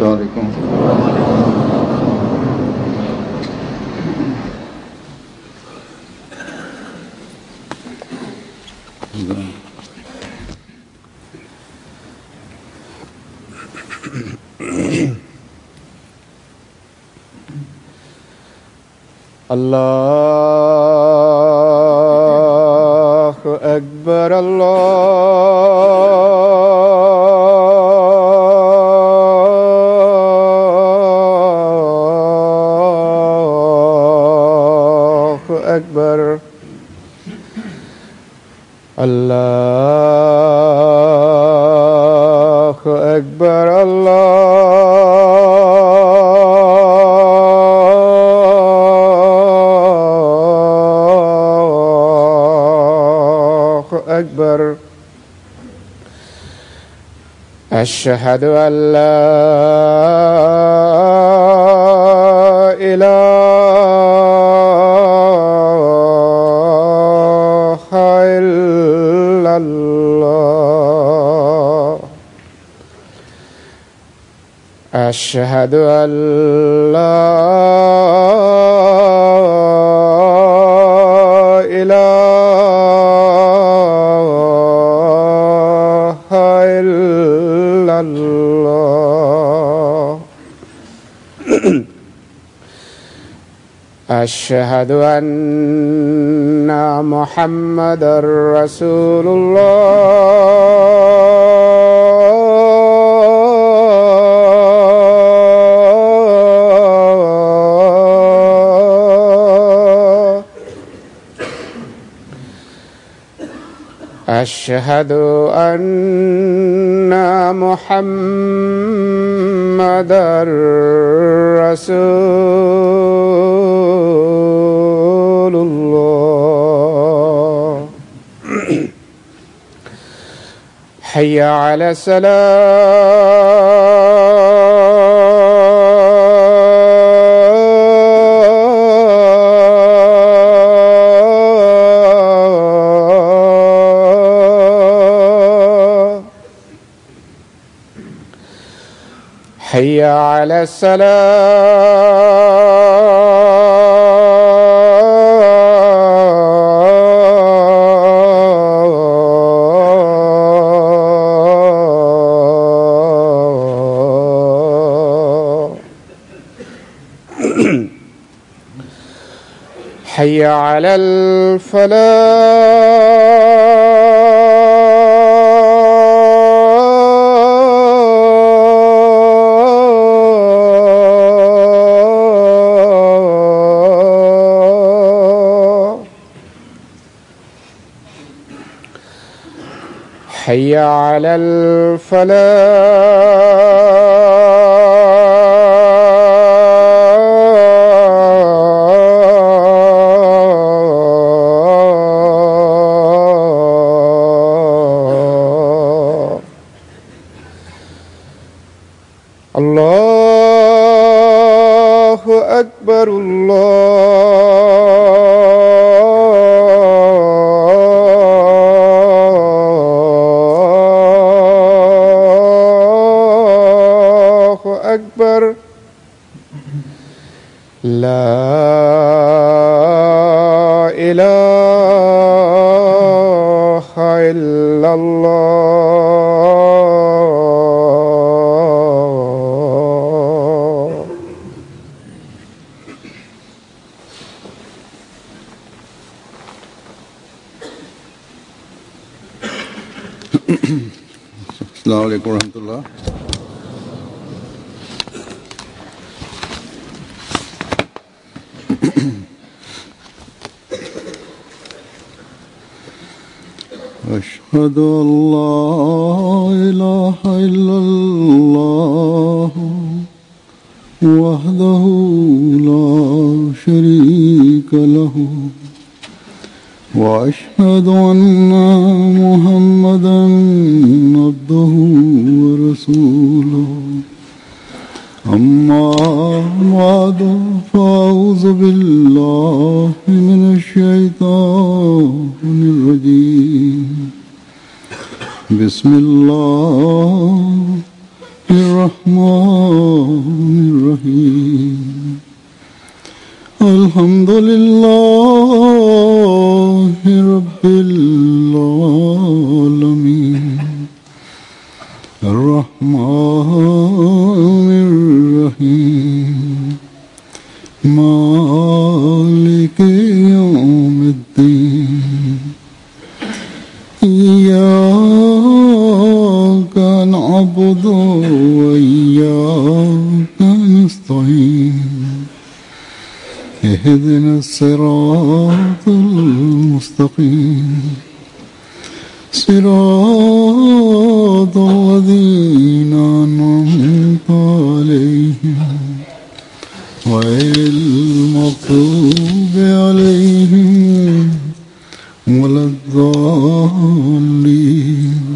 السلام عليكم. الله أكبر الله أكبر الله أكبر أكبر. أشهد أن لا إله إلا الله. أشهد أن لا أشهد أن محمدًا رسول الله. أشهد أن محمدًا رسول الله. حي على الصلاة. حي على الصلاة. حي على الفلاح. حي على الفلاح. الله أكبر الله أكبر. لا إله إلا الله. السلام عليكم ورحمة الله. أشهد أن لا إله إلا الله وحده لا شريك له وأشهد أن محمدًا عبده ورسوله. أما بعد فأعوذ بالله من الشيطان الرجيم. بسم الله الرحمن الرحمن الرحيم الحمد لله رب العالمين الرحمن الرحيم مالك يوم الدين إياك نعبد وإياك نستعين اهدنا الصراط المستقيم صراط الذين أنعمت عليهم غير المغضوب عليهم ولا الضالين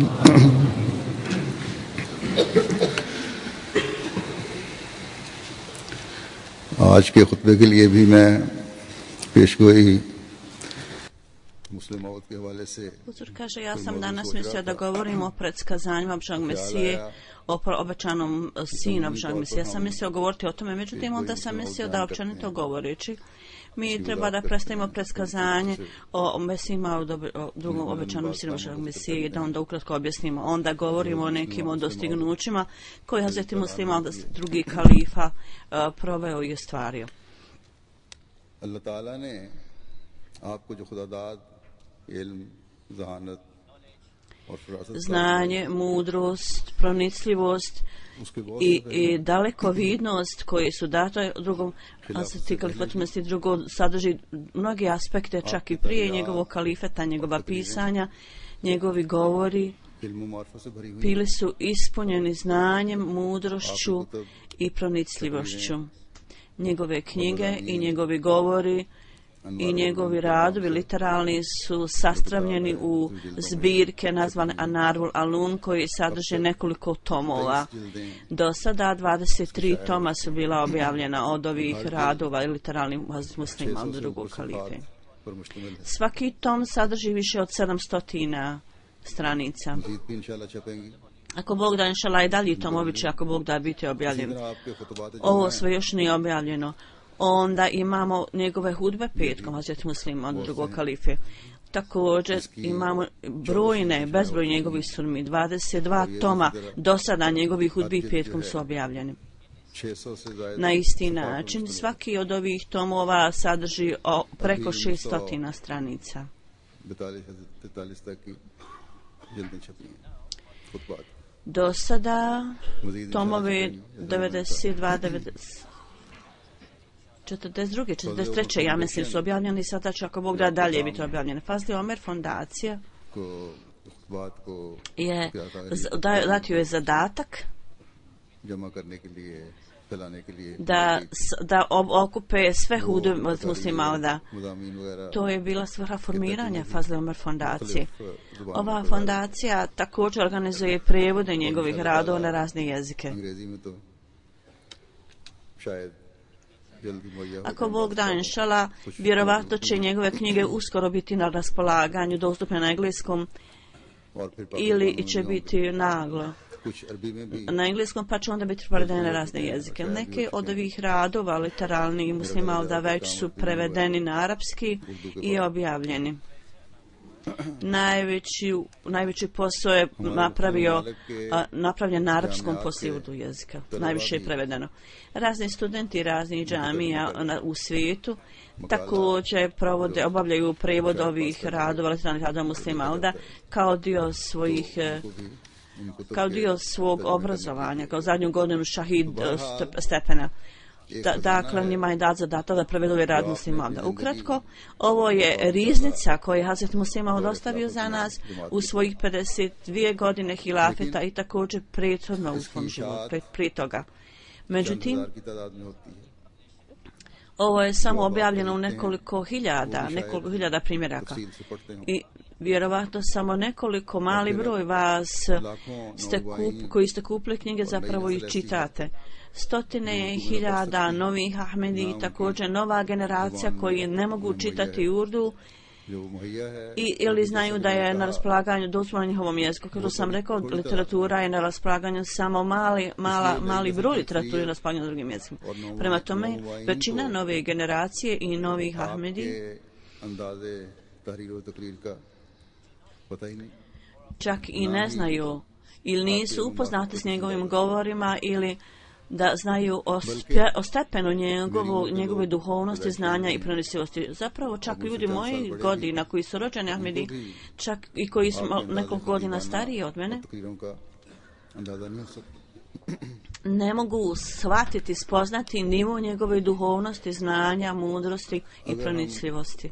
आज के खुतबे के लिए भी मैं पेशगोई मुस्लिम औरत के हवाले से Uzur kaže, ja sam danas mislio da govorim o predskazanjima Božjeg Mesije, o obećanom sinu Božjeg Mesije. Ja sam mislio govoriti o tome, međutim onda sam mislio da općenito govoreći mi treba da predstavimo predskazanje o Mesijima, o drugom obećanom sinu Božjeg Mesije i da onda ukratko objasnimo. Onda govorimo o nekim dostignućima koje Hazreti Muslima, drugi kalifa, proveo i ostvario. Allah Ta'ala ne आपको जो खुदादाद इल्म ज़हानत और फरासत znanje, mudrost, pronicljivost i dalekovidnost koji su date drugom Hazreti kalifatu Mesiji drugo sadrži mnogi aspekte čak i prije njegovog kalifeta, njegova pisanja, njegovi govori bili su ispunjeni znanjem, mudrošću i pronicljivošću. Njegove knjige i njegovi govori i njegovi radovi literalni su sastavljeni u zbirke nazvane Anarul Alun koji sadrže nekoliko tomova. Do sada 23 toma su bila objavljena od ovih radova literalnih muslima od drugog kalife. Svaki tom sadrži više od 700 stranica. Ako Bog da, inšala, i dalji tomovi će, ako Bog da, biti objavljen. Ovo sve još nije objavljeno. Onda imamo njegove hudbe petkom, Hazreti Muslima od drugog kalife. Također imamo bezbroj njegovih sunmi, 22 toma do sada njegovih hudbi petkom su objavljeni. Na isti način, svaki od ovih tomova sadrži preko 600 stranica. Do sada tomovi 42, 43, ja mislim, su objavljeni, sada će, ako Bog da, dalje biti objavljene. Fazli Omer fondacija je, dati joj je zadatak da okupe sve hudbe od muslima. To je bila svrha formiranja Fazli Omer fondacije. Ova fondacija također organizuje prevode njegovih radova na razne jezike. Ako Bog da, inšala, vjerovatno će njegove knjige uskoro biti na raspolaganju, dostupne na engleskom ili će biti naglo na engleskom, pa će onda biti prevedene na razne jezike. Neke od ovih radova literalnih muslima da već su prevedeni na arapski i najveći posao je napravljen na arapskom poslije urdu jezika. Najviše je prevedeno. Razni studenti raznih džamija u svijetu također obavljaju prevod ovih radova, literalnih radova muslima kao dio svog obrazovanja, kao zadnju godinu šahid stepena. Dakle, njima je dat zadatak da prevedu ovaj rad muslima. Ukratko, ovo je riznica koju je Hazreti Muslima ostavio za nas u svojih 52 godine hilafeta i također prethodno u svom životu, prije toga. Međutim, ovo je samo objavljeno u nekoliko hiljada primjeraka i vjerovatno samo nekoliko mali broj vas koji ste kupili knjige zapravo ih čitate. Stotine hiljada novih Ahmedi, također nova generacija koji ne mogu čitati urdu ili znaju da je na raspolaganju dozvoljeno njihovom jeziku. Kako sam rekao, literatura je na raspolaganju samo mali broj literature na raspolaganju drugim jezicima. Prema tome, većina nove generacije i novih Ahmedi čak i ne znaju ili nisu upoznati s njegovim govorima ili da znaju o stepenu njegove duhovnosti, znanja i prenosivosti. Zapravo čak ljudi mojih godina koji su rođeni Ahmedi, čak i koji su nekoliko godina stariji od mene, ne mogu shvatiti, spoznati nivo njegove duhovnosti, znanja, mudrosti i prenosivosti.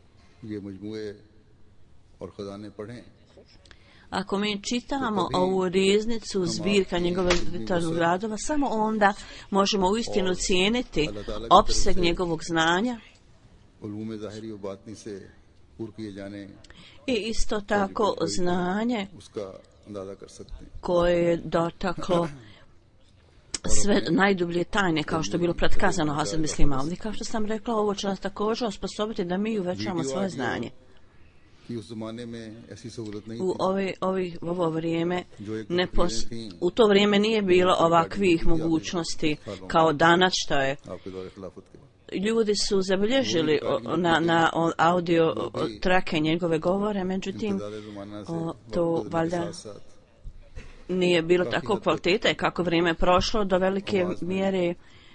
Ako mi čitamo ovu riznicu zbirka njegove literarnih radova, samo onda možemo uistinu cijeniti opseg njegovog znanja i isto tako znanje koje je dotaklo sve najdublje tajne, kao što je bilo predkazano Hazret Mislih Maud. Kao što sam rekla, ovo će nas također osposobiti da mi uvećamo svoje znanje. U ovo vrijeme u to vrijeme nije bilo ovakvih mogućnosti kao danas što je. Ljudi su zabilježili na audio trake njegove govore, međutim to valjda nije bilo tako kvalitete kako vrijeme prošlo do velike mjere.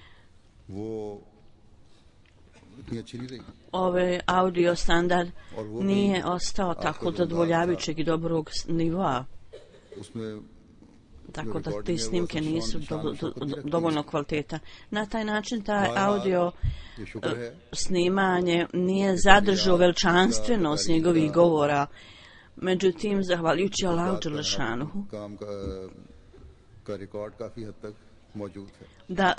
Ovaj audio standard nije ostao tako zadovoljavajućeg i dobrog nivoa. Tako da te snimke nisu dovoljno kvaliteta. Na taj način taj audio snimanje nije zadržao veličanstvenost njegovih govora. Međutim, zahvaljujući Allahu Đelešanuhu, da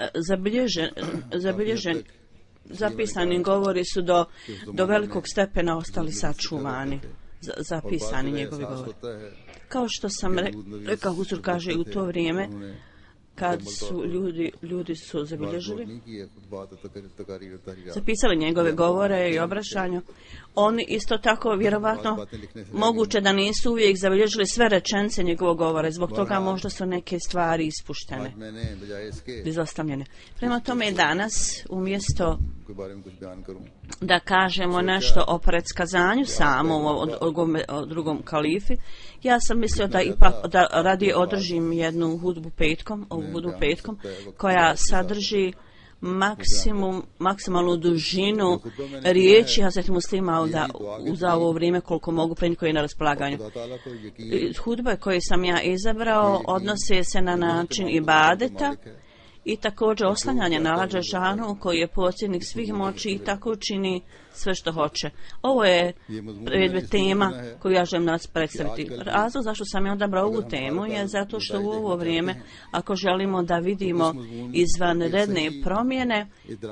zapisani govori su do velikog stepena ostali sačuvani, zapisani njegovi govori. Kao što sam rekao, Huzur kaže u to vrijeme, kad su ljudi su zabilježili, zapisali njegove govore i obraćanja, oni isto tako vjerovatno moguće da nisu uvijek zabilježili sve rečenice njegovog govora, zbog toga možda su neke stvari ispuštene, izostavljene. Prema tome danas, umjesto da kažemo nešto o predskazanju samom o drugom kalifi, ja sam mislio da ipak da radije održim jednu hudbu petkom, koja sadrži maksimalnu dužinu riječi Hazreti Mislih Mauda za ovo vrijeme koliko mogu prenijeti koje je na raspolaganju. Hudbe koje sam ja izabrao odnose se na način ibadeta i također oslanjanje na Allah Đelešanu koji je posjednik svih moći i tako čini sve što hoće. Ovo je predmet tema koju ja želim nas predstaviti. Razlog zašto sam ja odabrao ovu temu je zato što u ovo vrijeme, ako želimo da vidimo izvanredne promjene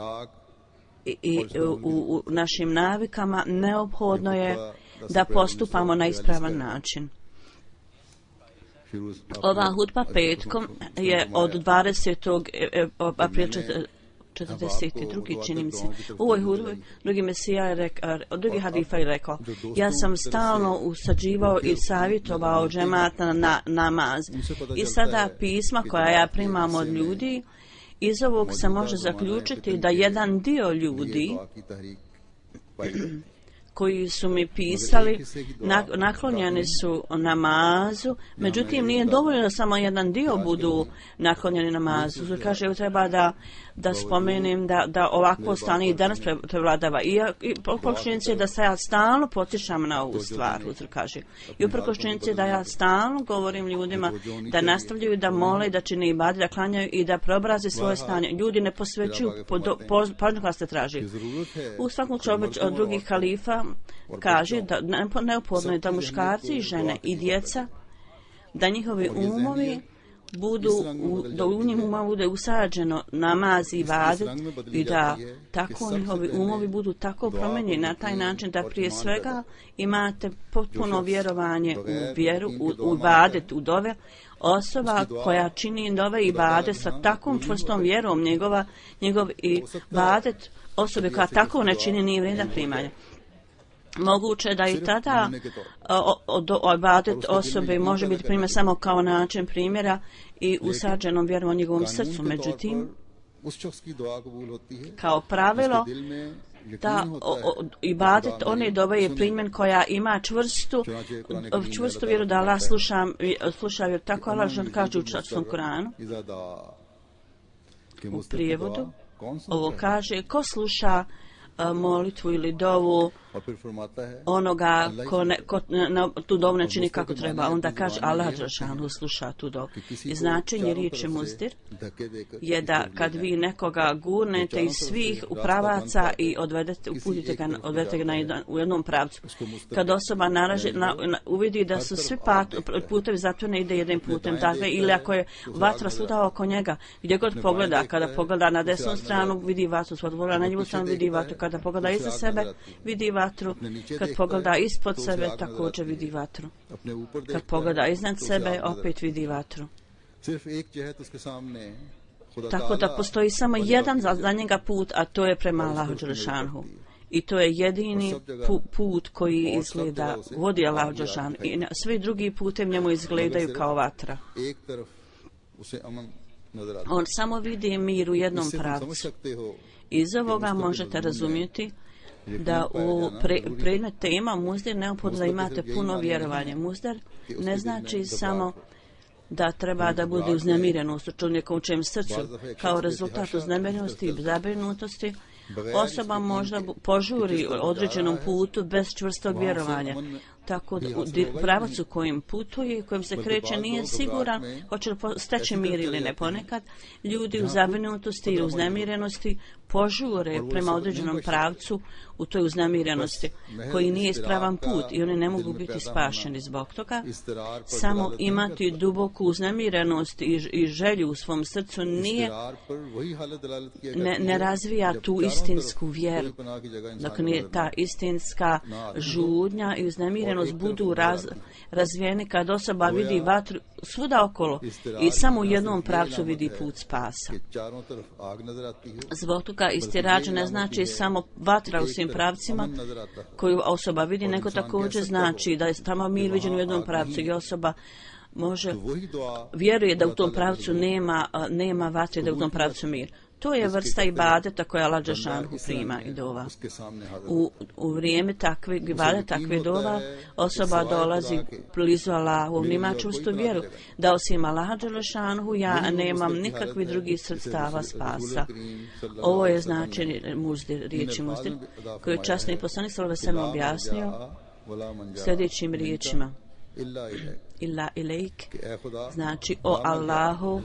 i u našim navikama, neophodno je da postupamo na ispravan način. Ova hudba petkom je od 20. aprila 42. čini mi se. U ovoj hudbi drugi halifa je rekao, ja sam stalno usađivao i savjetovao džemata na namaz. I sada pisma koja ja primam od ljudi, iz ovog se može zaključiti da jedan dio ljudi koji su mi pisali, naklonjeni su namazu, međutim nije dovoljno da samo jedan dio budu naklonjeni namazu. Kaže, treba da spomenem da ovakvo stanje i danas prevladava. I uprkos činjenici da se ja stalno potičam na ovu stvar, kaže. I uprkos činjenici da ja stalno govorim ljudima da nastavljaju da mole, da čine ibade, da klanjaju i da preobraze svoje stanje. Ljudi ne posvećuju pažnju koja se traži. U svakom slučaju od drugih halifa kaže da neophodno je da muškarci i žene i djeca, da njihovi umovi da u njima bude usađeno namaz i ibadet i da tako njihovi umovi budu tako promenjeni na taj način da prije svega imate potpuno vjerovanje u vjeru, u ibadet, u dove. Osoba koja čini dove i ibadet sa takvom čvrstom vjerom, njegov ibadet, osobe koja tako ne čini nije vrijedna primanja. Moguće da i tada ibadet osobe može biti primjer samo kao način primjera i usađenom vjerom u njegovom srcu. Međutim, kao pravilo, da ibadet one dove je primjen koja ima čvrstu vjeru da Allah sluša vjeru. Tako Allah kaže u časnom Kuranu. U prijevodu ovo kaže, ko sluša molitvu ili dovu onoga ko tu dovu ne čini kako treba, onda kaže Allah dželešanu sluša tu dovu. I značenje riječi muzdir je da kad vi nekoga gurnete iz svih upravaca i uputite ga u jednom pravcu, kad osoba uvidi da su svi putevi zato ne ide jednim putem, dakle, ili ako je vatra svuda oko njega, gdje god pogleda, kada pogleda na desnu stranu vidi vatru, kada pogleda na ljevu stranu vidi vatru, kada pogleda iza sebe vidi vatru, kad pogleda ispod sebe također vidi vatru, kad pogleda iznad sebe opet vidi vatru. Tako da postoji samo jedan za njega put, a to je prema Allahu dželešanu. I to je jedini put koji izgleda, vodi Allahu dželešanu. I svi drugi putem njemu izgledaju kao vatra. On samo vidi mir u jednom pravcu. Iz ovoga možete razumjeti da u predmet tema muzdir neophodno da imate puno vjerovanje. Muzdir ne znači samo da treba da bude uznemirenost u čovjekovom srcu. Kao rezultat uznemirenosti i zabrinutosti osoba možda požuri određenom putu bez čvrstog vjerovanja. Tako da u pravacu kojim putuje i kojim se kreće nije siguran hoće li steći mir ili ne. Ponekad ljudi u zabrinutosti i uznemirenosti požure prema određenom pravcu u toj uznemirenosti koji nije ispravan put i oni ne mogu biti spašeni zbog toga. Samo imati duboku uznemirenost i želju u svom srcu ne razvija tu istinsku vjeru. Dok nije ta istinska žudnja i uznemirenost budu razvijeni kad osoba vidi vatru svuda okolo i samo u jednom pravcu vidi put spasa. Zbog toga istirađ ne znači samo vatra u svim pravcima koju osoba vidi, nego također znači da je tamo mir viđen u jednom pravcu i osoba vjeruje da u tom pravcu nema vatre, da je u tom pravcu mir. To je vrsta ibadeta koja Allah dželešanu prima i dova. U vrijeme takve ibadeta, takve dova, osoba dolazi blizu Allahu, ima čvrstu vjeru da osim Allaha dželešanu ja nemam nikakvih drugih sredstava spasa. Ovo je značenje muzdir, riječi muzdir, koju je časni poslanik sallallahu alejhi ve sellem objasnio sljedećim riječima. Illa ilejk, znači o Allahu,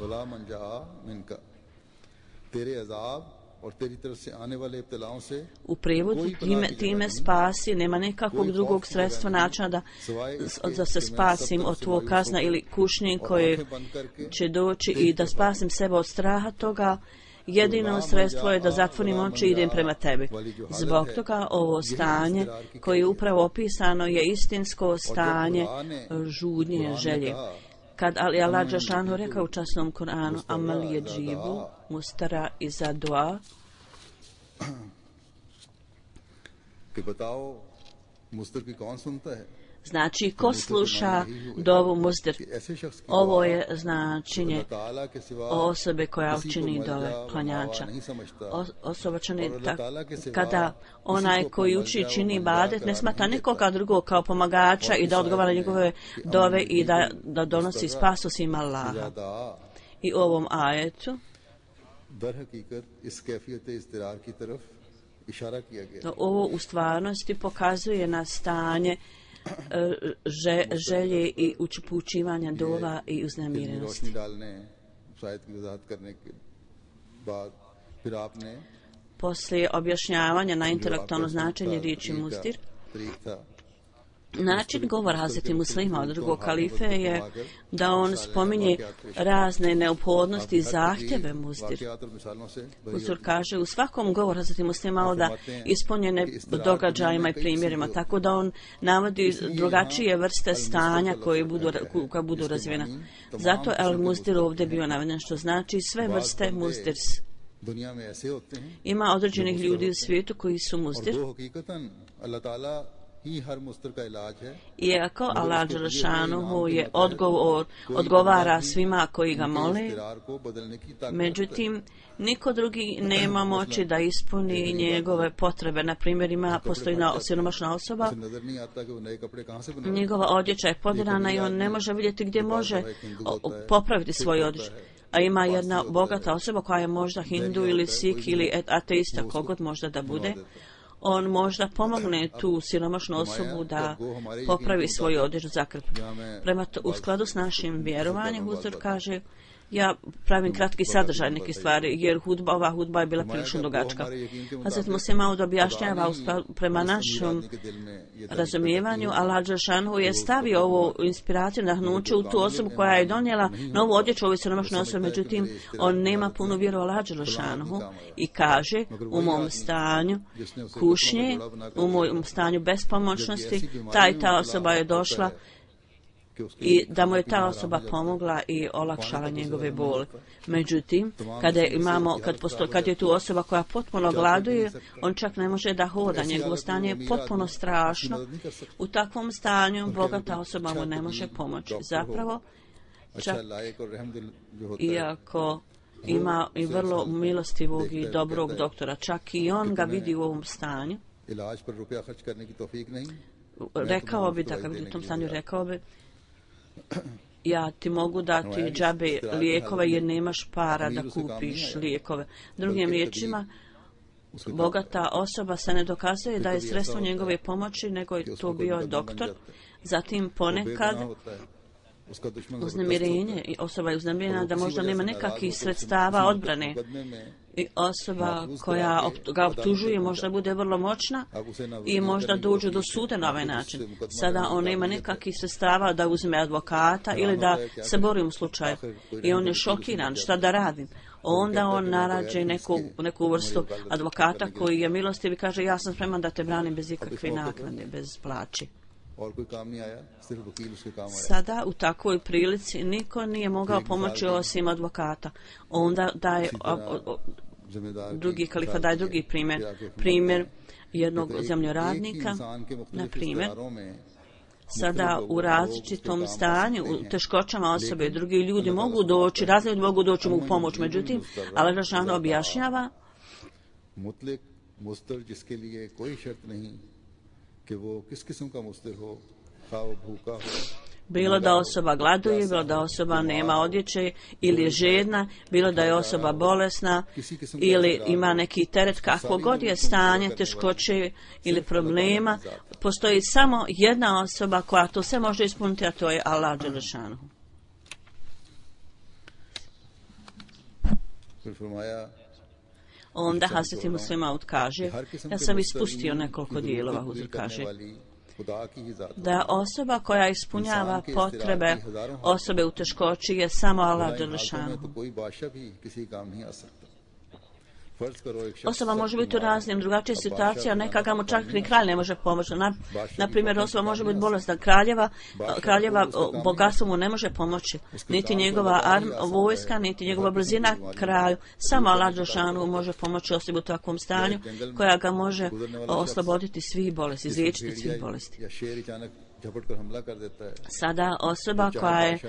u prijevodu time spasi, nema nekakvog drugog sredstva načina da se spasim od tvojeg kazna ili kušnje koje će doći i da spasim sebe od straha toga. Jedino sredstvo je da zatvorim oči i idem prema tebi. Zbog toga ovo stanje koje je upravo opisano je istinsko stanje žudnje želje. Kad Allah dželešanu rekao u časnom Kuranu amal je džibu mustara iza dua, znači ko sluša dovu muzdir. Ovo je značenje osobe koja učini dove klanjača. Osoba čini kada onaj koji uči čini ibadet ne smatra nikoga drugog kao pomagača i da odgovara njegove dove i da donosi spas osim Allaha. I u ovom ajetu ovo u stvarnosti pokazuje na stanje želje i upućivanja dova i uznemirenosti. Poslije objašnjavanja na intelektualno značenje riječi muzdir, način govora Hazreti Muslima od drugog kalife je da on spominje razne neophodnosti i zahtjeve muzdir. Huzur kaže u svakom govoru Hazreti Muslima da ispunjene događajima i primjerima, tako da on navodi drugačije vrste stanja koje budu razvijena. Zato el muzdir ovdje bio naveden, što znači sve vrste muzdirs. Ima određenih ljudi u svijetu koji su muzdir ही हर मुस्तर का इलाज है, Iako Allah Đelešanuhu je odgovara svima koji ga mole, इस्तिरार को बदलने की ताकत međutim, niko drugi nema moći da ispuni njegove potrebe. Na primjer, postoji siromašna osoba, उसे नजर नहीं आता कि वो नए कपड़े कहाँ से बनाए। njegova odjeća je podirana i on ne može vidjeti gdje može popraviti svoju odjeću. A ima jedna bogata osoba koja je možda hindu ili sik ili ateista, kogod možda da bude. On možda pomogne tu siromašnu osobu da popravi svoju odjeću zakrpu. U skladu s našim vjerovanjem, Huzur kaže, ja pravim kratki sadržaj neke stvari, jer ova hudba je bila prilično dugačka. Hazret Muslih Maud objašnjava prema našem razumijevanju, Allah Đelešanuhu je stavio ovu inspiraciju, nahnuće u tu osobu koja je donijela novu odjeću ovoj siromašnoj osobi, međutim, on nema punu vjeru Allah Đelešanuhu i kaže, u mom stanju kušnje, u mom stanju bespomoćnosti, ta osoba je došla i da mu je ta osoba pomogla i olakšala njegove bole. Međutim, kad je tu osoba koja potpuno gladuje, on čak ne može da hoda, njegovo stanje je potpuno strašno. U takvom stanju bogata osoba mu ne može pomoći. Zapravo, čak iako ima i vrlo milostivog i dobrog doktora, čak i on ga vidi u ovom stanju. Rekao bi, da ga vidi u tom stanju, rekao bi, ja ti mogu dati džabe lijekove jer nemaš para da kupiš lijekove. Drugim riječima, bogata osoba se ne dokazuje da je sredstvo njegove pomoći, nego je to bio doktor. Zatim ponekad uznemirenje, osoba je uznemirena da možda nema nekakvih sredstava odbrane. I osoba koja ga optužuje možda bude vrlo moćna i možda dođu do suda na ovaj način. Sada on nema nekakvih sredstava da uzme advokata ili da se bori u slučaju. I on je šokiran, šta da radim? Onda on narađe neku vrstu advokata koji je milostiv i kaže, ja sam spreman da te branim bez ikakve naknade, bez plaći. Sada u takvoj prilici niko nije mogao pomoći osim advokata. Onda daje drugi kalifa daje drugi primjer jednog zemljoradnika, na primjer. Sada u različitom stanju, u teškoćama osobe, drugi ljudi mogu doći, razni ljudi mogu doći mu u pomoć, međutim, Allah Đelešanuhu objašnjava bilo da osoba gladuje, bilo da osoba nema odjeće ili je žedna, bilo da je osoba bolesna ili ima neki teret, kakvo god je stanje, teškoće ili problema, postoji samo jedna osoba koja to sve može ispuniti, a to je Allah Đelešanuhu. Onda Hazret Muslih Maud kaže, ja sam ispustio nekoliko dijelova, Huzur kaže, da osoba koja ispunjava potrebe osobe u teškoći je samo Allah Đelešanuhu. Osoba može biti u raznim drugačijim situacijama, nekada mu čak ni kralj ne može pomoći. Na primjer, osoba može biti bolesna, kraljeva bogatstvo mu ne može pomoći, niti njegova vojska, niti njegova brzina kralju. Samo Allah Đelešanuhu može pomoći osobi u takvom stanju koja ga može osloboditi svih bolesti, izliječiti svih bolesti. Sada osoba koja je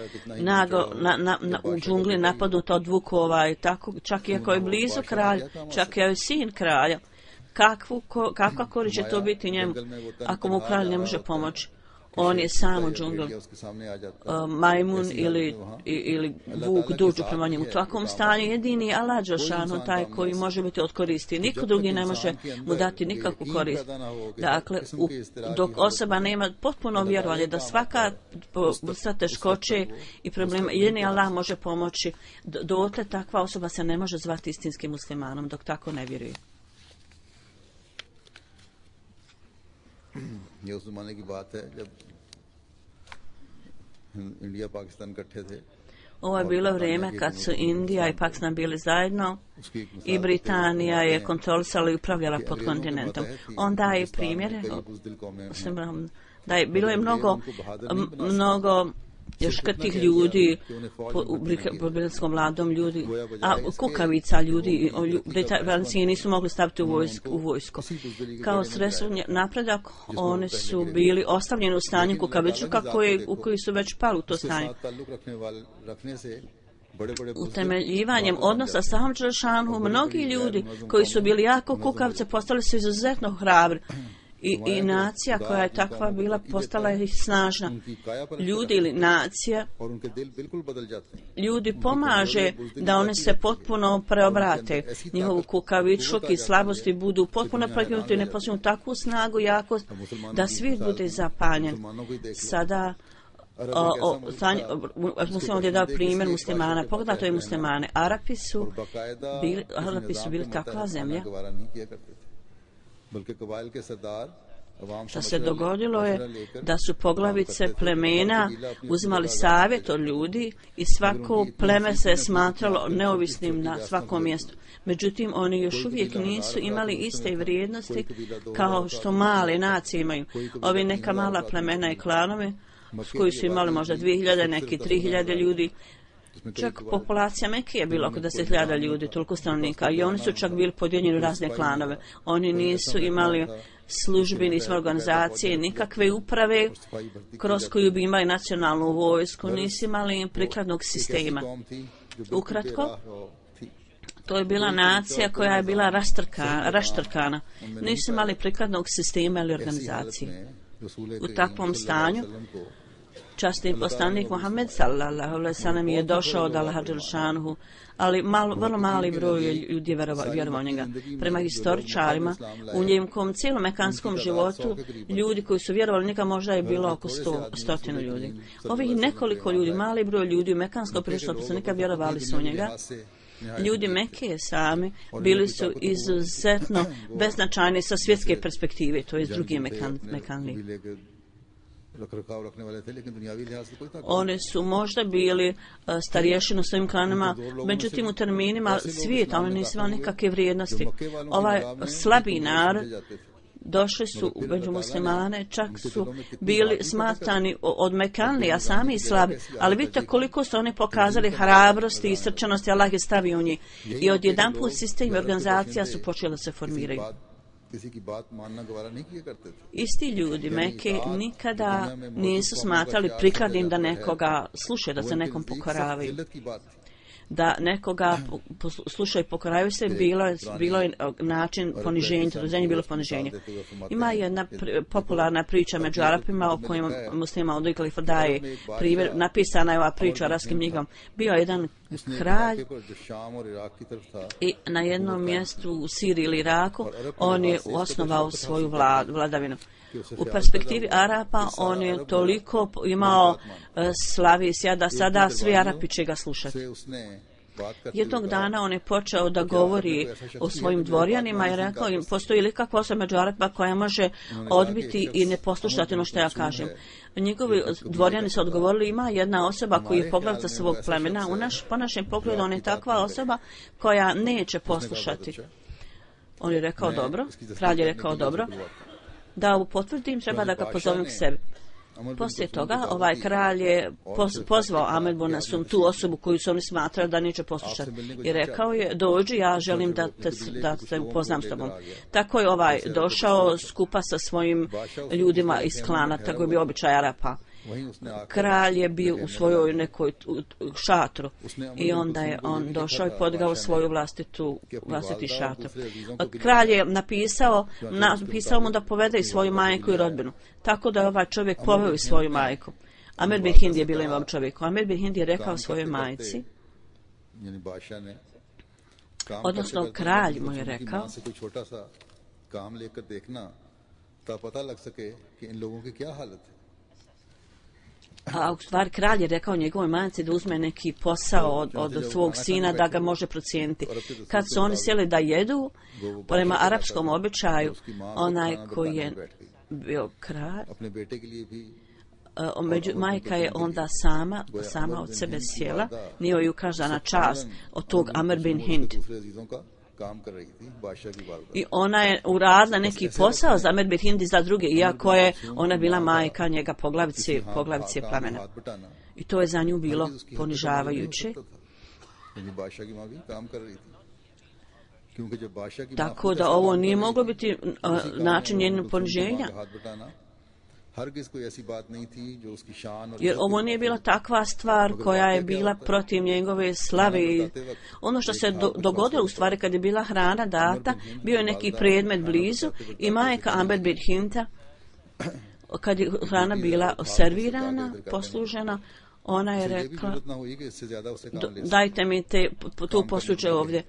u džungli napadnuta od vukova i tako, čak i ako je blizu kralja, čak i ako je sin kralja, kakva korist će to biti njemu ako mu kralj ne može pomoći? On je sam u džungli. Majmun ili vuk dođu prema njemu. U takvom stanju jedini Allah Đelešanuhu taj koji može biti od koristi. Niko drugi ne može mu dati nikakvu korist. Dakle, dok osoba nema potpuno vjerovanje da svaka vrsta teškoće i problema, jedini Allah može pomoći, dotle takva osoba se ne može zvati istinskim muslimanom dok tako ne vjeruje. ये उस जमाने की बात है जब इंडिया पाकिस्तान इकट्ठे थे। Ovo je bilo vrijeme kad su Indija i Pakistan bili zajedno i Britanija je kontrolisala i upravljala pod kontinentom. On daje primjere, bilo je mnogo još kad tih ljudi, u britanskom vladom ljudi, a kukavica ljudi, Britanci nisu mogli staviti u vojsku. Kao sredstvo napredak, oni su bili ostavljeni u stanju kukavičuka u koji su već pali u to stanje. Utemeljivanjem odnosa sa Allahom dželešanu, mnogi ljudi koji su bili jako kukavce postali su izuzetno hrabri. I nacija koja je takva bila postala je snažna. Ljudi ili nacija, ljudi pomaže da oni se potpuno preobrate. Njihovu kukavičluk i slabosti budu potpuno prekinuti i ne postignu takvu snagu, jakost da svijet bude zapanjen. Sada muslim ovdje dao primjer muslimana. Pogledajte je muslimane. Arapi su bili takva zemlja. Što se dogodilo je da su poglavice plemena uzimali savjet od ljudi i svako pleme se smatralo neovisnim na svakom mjestu. Međutim, oni još uvijek nisu imali iste vrijednosti kao što male nacije imaju. Ovi neka mala plemena i klanove koji su imali možda 2000, neki 3000 ljudi. Čak populacija Mekke je bila oko 10.000 ljudi, toliko stanovnika, i oni su čak bili podijeljeni u razne klanove. Oni nisu imali službi, nisu organizacije, nikakve uprave kroz koju bi imali nacionalnu vojsku, nisu imali prikladnog sistema. Ukratko, to je bila nacija koja je bila raštrkana. Nisu imali prikladnog sistema ili organizacije. U takvom stanju časni poslanik Muhammed sallallahu alejhi ve sellem je došao od Allaha dželešanu, ali vrlo mali broj ljudi vjerovao njega. Prema historičarima, u njegovom cijelom mekanskom životu, ljudi koji su vjerovali njega možda je bilo oko 100 ljudi. Ovih nekoliko ljudi, mali broj ljudi u mekanskom prišla poslanika vjerovali su u njega. Ljudi Mekke sami bili su izuzetno beznačajni sa svjetske perspektive, to je drugi Mekanli. Oni su možda bili starješini u svojim klanama, međutim u terminima svijeta oni nisu imali nikakve vrijednosti. Ovaj slabi narod došli su među muslimane, čak su bili smatrani od Mekanli, a sami slabi, ali vidite koliko su oni pokazali hrabrosti i srčanosti, Allah je stavio u njih. I odjedanput sistem i organizacija su počeli da se formiraju. Isti ljudi Mekke nikada nisu smatrali prikladnim da nekoga slušaju, da se nekom pokoravaju. Da nekoga slušaju i pokoravaju se, bilo je način poniženja, to je bilo poniženje. Ima jedna popularna priča među Arapima o kojima muslima od Kalifa daje primjer. Napisana je ova priča arapskim knjigom. Bio je jedan kralj i na jednom mjestu u Siriji ili Iraku on je osnovao svoju vladavinu. U perspektivi Arapa on je toliko imao slavi i sjada, sada svi Arapi će ga slušati. Jednog dana on je počeo da govori o svojim dvorjanima i rekao im, postoji li kakva osoba među Arapima koja može odbiti i ne poslušati ono što ja kažem. Njegovi dvorjani su odgovorili, ima jedna osoba koji je poglavica svog plemena, po našem pogledu on je takva osoba koja neće poslušati. On je rekao dobro, kralj je rekao dobro, da ovo potvrdim, treba da ga pozovem k sebi. Poslije toga ovaj kralj je pozvao Amir bin Nasum, tu osobu koju su oni smatrali da neće poslušati, i rekao je, dođi, ja želim da te upoznam s tobom. Tako je ovaj došao skupa sa svojim ljudima iz klana, tako je bio običaj Arapa. Kralj je bio u svojoj nekoj šatru i onda je on došao i podigao svoju vlastiti šator. Kralj je napisao mu da povede i svoju majku i rodbinu. Tako da je ovaj čovjek poveo i svoju majku. Amir bin Hind je bilo imam čovjeku. Amir bin Hind je rekao svojoj majci, odnosno kralj mu je rekao, a u stvari kralj je rekao njegovoj majci da uzme neki posao od svog sina da ga može procijeniti. Kad su oni sjeli da jedu, prema arapskom običaju, onaj koji je bio kralj, majka je onda sama od sebe sjela, nije joj ukazana čast od tog Amir bin Hind. I ona je uradila neki posao za Amir bin Hind i za druge, iako je ona bila majka njega poglavice plemena. I to je za nju bilo ponižavajuće. Tako da ovo nije moglo biti način njenog poniženja. Jer ovo nije bila takva stvar koja je bila protiv njegove slave. Ono što se dogodilo u stvari kad je bila hrana data, bio je neki predmet blizu i majka Amber bin Hinta, kad je hrana bila servirana, poslužena, ona je rekla, dajte mi tu posuđe ovdje.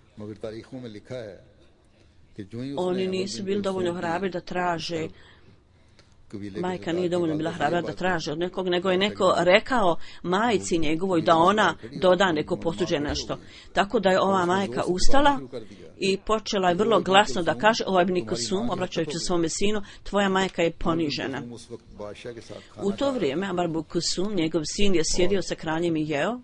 Oni nisu bili dovoljno hrabri da traže. Majka nije dovoljno bila hrabra da traže od nekog, nego je neko rekao majci njegovoj da ona doda neko posuđe nešto. Tako da je ova majka ustala i počela je vrlo glasno da kaže, ovaj Ibn Kusum, obraćajući svome sinu, tvoja majka je ponižena. U to vrijeme Amr ibn Kusum, njegov sin, je sjedio sa kraljem i jeo.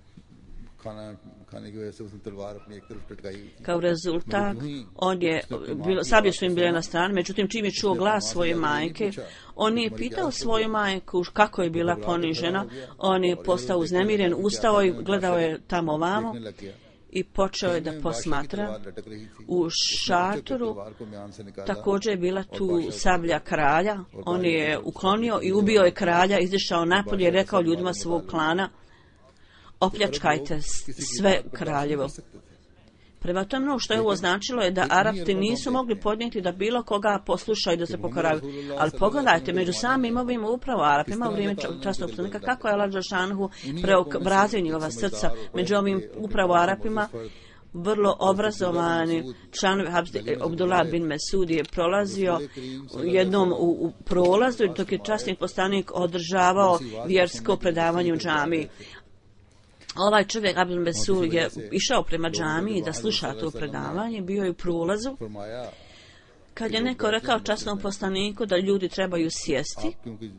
Kao rezultat, sablje su im bile na strani, međutim čim je čuo glas svoje majke, on nije pitao svoju majku kako je bila ponižena, on je postao uznemiren, ustao i gledao je tamo ovamo i počeo je da posmatra. U šatoru također je bila tu sablja kralja, on je uklonio i ubio je kralja, izišao napolje i rekao ljudima svog klana, opljačkajte sve kraljevo. Prema tome, ono što je ovo značilo je da Arapti nisu mogli podnijeti da bilo koga poslušaju da se pokoraju. Ali pogledajte, među samim ovim upravo Arapima u vrijeme časnog poslanika, kako je Allah dželešanohu preobrazio njihova srca među ovim upravo Arapima. Vrlo obrazovani članovi Abdullah bin Mesud je prolazio jednom u prolazu dok je časni poslanik održavao vjersko predavanje u džamiji. Ovaj čovjek Abdul Mesud je išao prema džamiji da sluša to predavanje, bio je u prolazu. Kad je neko rekao časnom poslaniku da ljudi trebaju sjesti,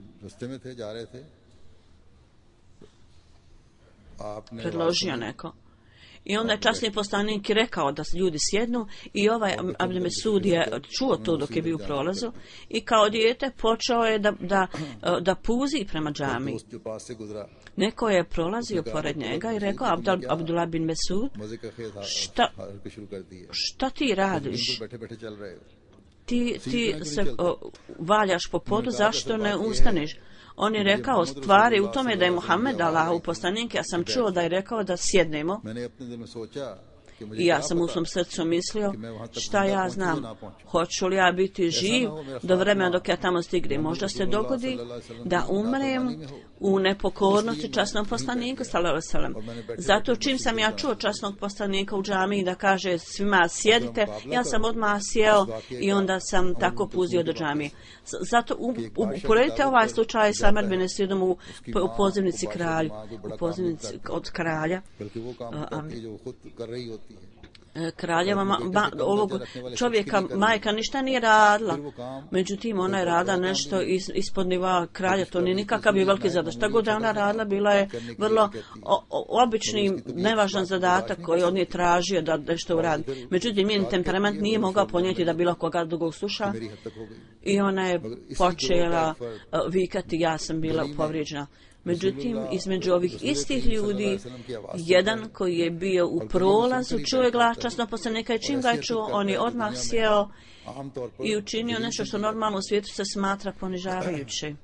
predložio neko. I onda je časni poslanik rekao da ljudi sjednu i ovaj Abdul Mesud je čuo to dok je bio u prolazu i kao dijete počeo je da puzi prema džamiji. Neko je prolazio pored njega i rekao, Abdullah bin Mesud, šta ti radiš? Ti se valjaš po podu, zašto ne ustaneš? On je rekao, stvari u tome da je Muhammed Allahov poslanik, ja sam čuo da je rekao da sjednemo. I ja sam u svom srcu mislio, šta ja znam, hoću li ja biti živ do vremena dok ja tamo stignem. Možda se dogodi da umrem u nepokornosti časnom poslaniku, sallallahu alejhi ve sellem. Zato čim sam ja čuo časnog poslanika u džamiji da kaže svima sjedite, ja sam odmah sjeo i onda sam tako puzio do džamije. Zato uporedite ovaj slučaj sa Amr bin Esidom u pozivnici kralju, u pozivnici od kralja. Kraljeva ovog čovjeka majka ništa nije radila, međutim ona je radila nešto ispod nivoa kralja, to nije nikakav veliki zadatak. Šta god da ona radila, bila je vrlo obični, nevažan zadatak koji on je tražio da nešto uradi. Međutim, njen temperament nije mogao ponijeti da bilo koga drugog sluša i ona je počela vikati, ja sam bila povrijeđena. Međutim, između ovih istih ljudi, jedan koji je bio u prolazu, čuo je glas časnog poslanika i čim ga je čuo, on je odmah sjeo i učinio nešto što normalno u svijetu se smatra ponižavajuće.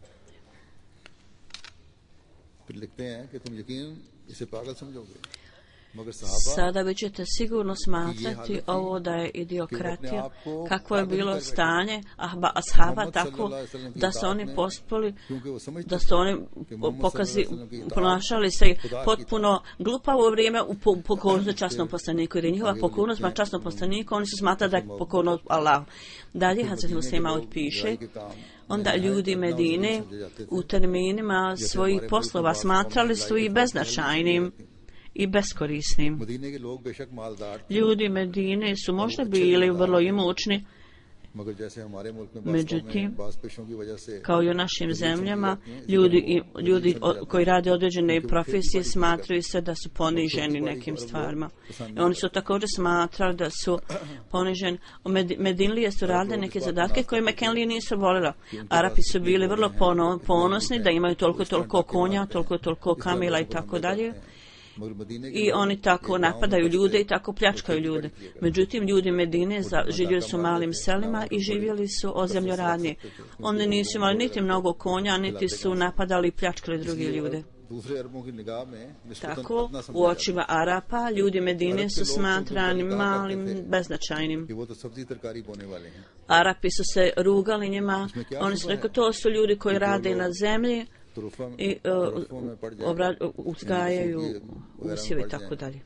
Sada vi ćete sigurno smatrati ovo da je idiokratija, kako je bilo stanje ashaba tako da su oni pospoli, da su oni ponašali se potpuno glupavo u vrijeme u pokornosti časnom poslaniku, jer je njihova pokornost ma časnom poslaniku, oni su smatrali da je pokornost Allahu. Dalje Hazret Muslima otpiše, onda ljudi Medine u terminima svojih poslova smatrali su i beznačajnim i beskorisnim. Ljudi Medine su možda bili vrlo imućni Međutim, kao i u našim zemljama, ljudi koji rade određene profesije smatraju se da su poniženi nekim stvarima. I oni su također smatrali da su poniženi. Medinlije su radile neke zadatke koje Mekenlije nisu volila. Arapi su bili vrlo ponosni da imaju toliko konja, toliko kamila i tako dalje. I oni tako napadaju ljude i tako pljačkaju ljude. Međutim, ljudi Medine živjeli su u malim selima i živjeli su od zemljoradnje. Oni nisu imali niti mnogo konja, niti su napadali i pljačkali drugi ljude. Tako, u očima Arapa, ljudi Medine su smatrani malim, beznačajnim. Arapi su se rugali njima, oni su rekli, to su ljudi koji rade na zemlji i uzgajaju usjeve i tako dalje.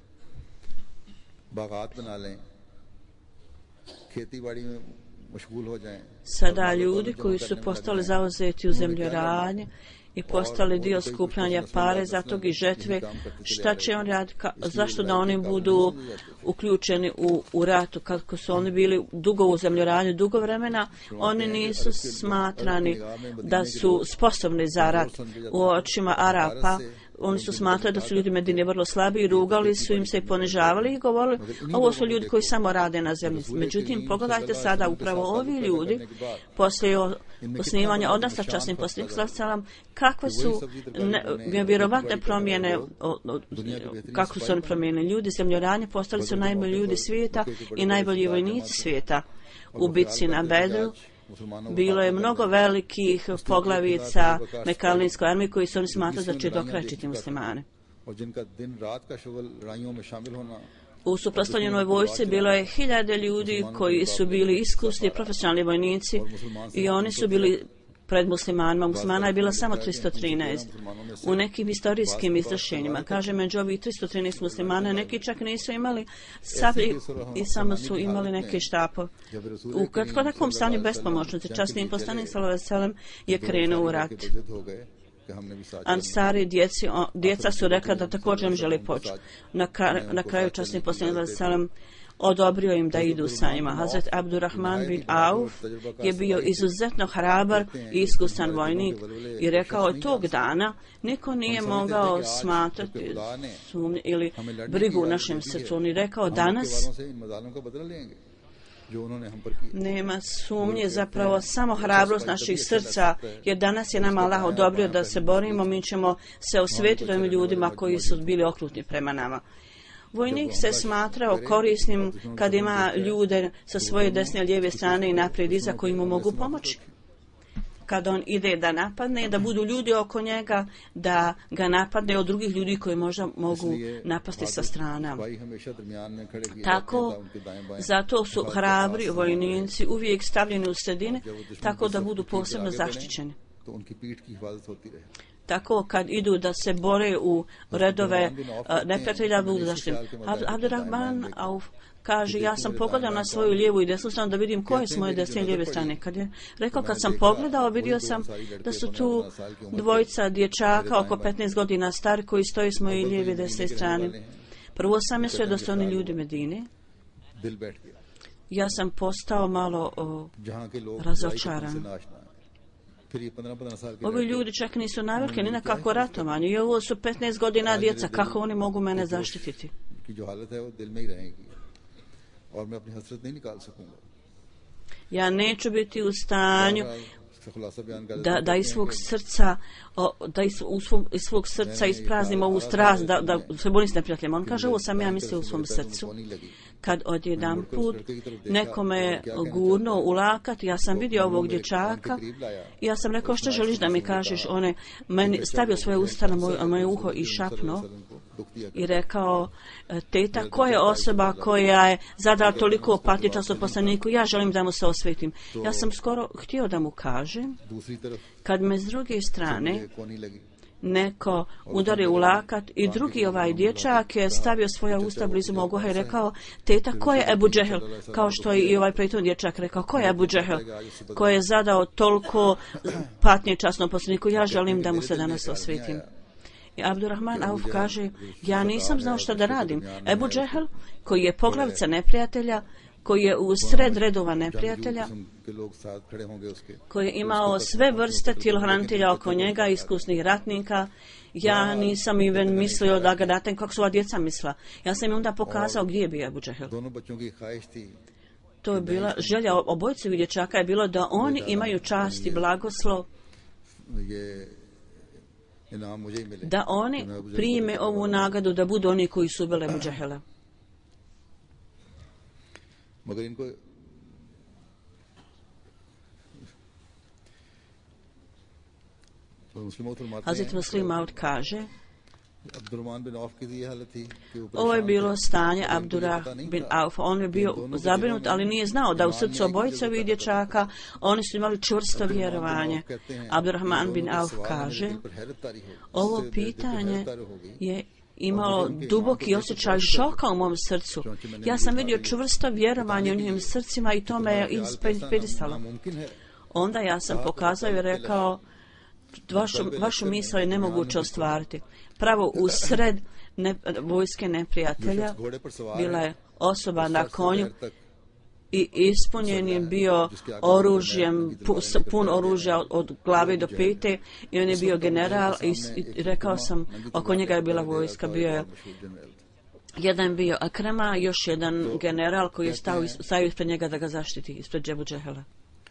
Sada ljudi koji su postali zauzeti u zemljoradnje i postali dio skupljanja pare za tog i žetve, šta će on raditi, zašto da oni budu uključeni u ratu, kako su oni bili dugo u zemljoradnju, dugo vremena, oni nisu smatrani da su sposobni za rat. U očima Arapa oni su smatrali da su ljudi Medine vrlo slabi i rugali su im se i ponižavali i govorili, ovo su ljudi koji samo rade na zemlji. Međutim, pogledajte sada, upravo ovi ljudi, poslije osnivanja odnosa časnim poslanikom, kakve su nevjerovatne promjene, kako su oni promijenili. Ljudi zemljoranje postali su najbolji ljudi svijeta i najbolji vojnici svijeta. U bitci na Bedru bilo je mnogo velikih poglavica Mekanlijskoj armiji koji su oni smatrali da će dokrajčiti muslimane. U suprotstavljenoj vojsci bilo je 1000 ljudi koji su bili iskusni profesionalni vojnici i oni su bili pred muslimanima. Muslimana je bila samo 313. U nekim historijskim izvršenjima, kaže, među ovih 313 muslimana neki čak nisu imali sablji i samo su imali neke štapove. U takvom stanju bespomoćnosti časni poslanik sallallahu alejhi ve sellem je krenuo u rat. Ansari djeca su rekla da također ne žele poći. Na kraju časni poslanik sallallahu alejhi ve sellem odobrio im da idu sa njima. Hazret Abdurrahman bin Auf je bio izuzetno hrabar i iskusan vojnik i rekao je tog dana niko nije mogao smatrati sumnje ili brigu u našem srcu. On je rekao danas nema sumnje, zapravo samo hrabrost naših srca, jer danas je nama Allah odobrio da se borimo, mi ćemo se osvetiti ovim ljudima koji su bili okrutni prema nama. Vojnik se smatrao korisnim kad ima ljude sa svoje desne i lijeve strane i naprijed iza koji mu mogu pomoći. Kad on ide da napadne, da budu ljudi oko njega, da ga napadne od drugih ljudi koji možda mogu napasti sa strana. Tako, zato su hrabri vojnici uvijek stavljeni u sredine, tako da budu posebno zaštićeni. Tako kad idu da se bore u redove neprijatelja budu zaštićeni. Abdurrahman Auf kaže, ja sam pogledao na svoju lijevu i desnu stranu da vidim koje su moje desne i lijeve strane. Kad sam pogledao, vidio sam da su tu dvojica dječaka oko 15 godina stari koji stoji s moje lijeve i desne strane. Prvo sam mislio da su oni ljudi Medine. Ja sam postao malo razočaran. Ovi ljudi čak nisu navikli ni na kako ratovanje i ovo su 15 godina djeca, kako oni mogu mene zaštititi? Ja neću biti u stanju da iz svog srca ispraznim ovu strast, da se borim s neprijateljima. On kaže, ovo sam ja mislio u svom srcu. Kad odjedan put nekome je gurno u lakat, ja sam vidio ovog dječaka i ja sam rekao, što želiš da mi kažeš? On je meni stavio svoje usta na moje uho i šapno i rekao, teta, ko je osoba koja je zadala toliko patnje časnom poslaniku, ja želim da mu se osvetim. Ja sam skoro htio da mu kažem, kad me s druge strane neko udari u lakat i drugi ovaj dječak je stavio svoja usta blizu mog uha i rekao, teta, ko je Ebu Džehel? Kao što je i ovaj prethodni dječak rekao, ko je Ebu Džehel? Ko je zadao toliko patnje časnom poslaniku, ja želim da mu se danas osvetim. I Abdurrahman Auf kaže, ja nisam znao šta da radim. Ebu Džehel, koji je poglavica neprijatelja, koji je u sred redova neprijatelja, koji je imao sve vrste tjelohranitelja oko njega, iskusnih ratnika. Ja nisam even mislio da ga datem kako su ova djeca misla. Ja sam im onda pokazao gdje je bio Ebu Džehel. To je bila želja obojcevih dječaka, je bilo da oni imaju čast i blagoslov, da oni prime ovu nagradu, da budu oni koji su ubili Ebu Džehela. Hazret Muslim Maud kaže, ovo je bilo stanje Abdurrah bin Auf. On je bio zabrinut, ali nije znao da u srcu obojice ovih dječaka oni su imali čvrsto vjerovanje. Abdurrahman bin Auf kaže, ovo pitanje je imalo duboki osjećaj šoka u mom srcu. Ja sam vidio čvrsto vjerovanje u njihovim srcima i to me je inspirisalo. Onda ja sam pokazao i rekao, vašu misao je nemoguće ostvariti. Pravo u sred vojske neprijatelja bila je osoba na konju i ispunjen je bio oružjem, pun oružja od glave do pete, i on je bio general i rekao sam, oko njega je bila vojska, bio je jedan bio Akrama, još jedan general koji je stavio ispred njega da ga zaštiti, ispred Ebu Džehela.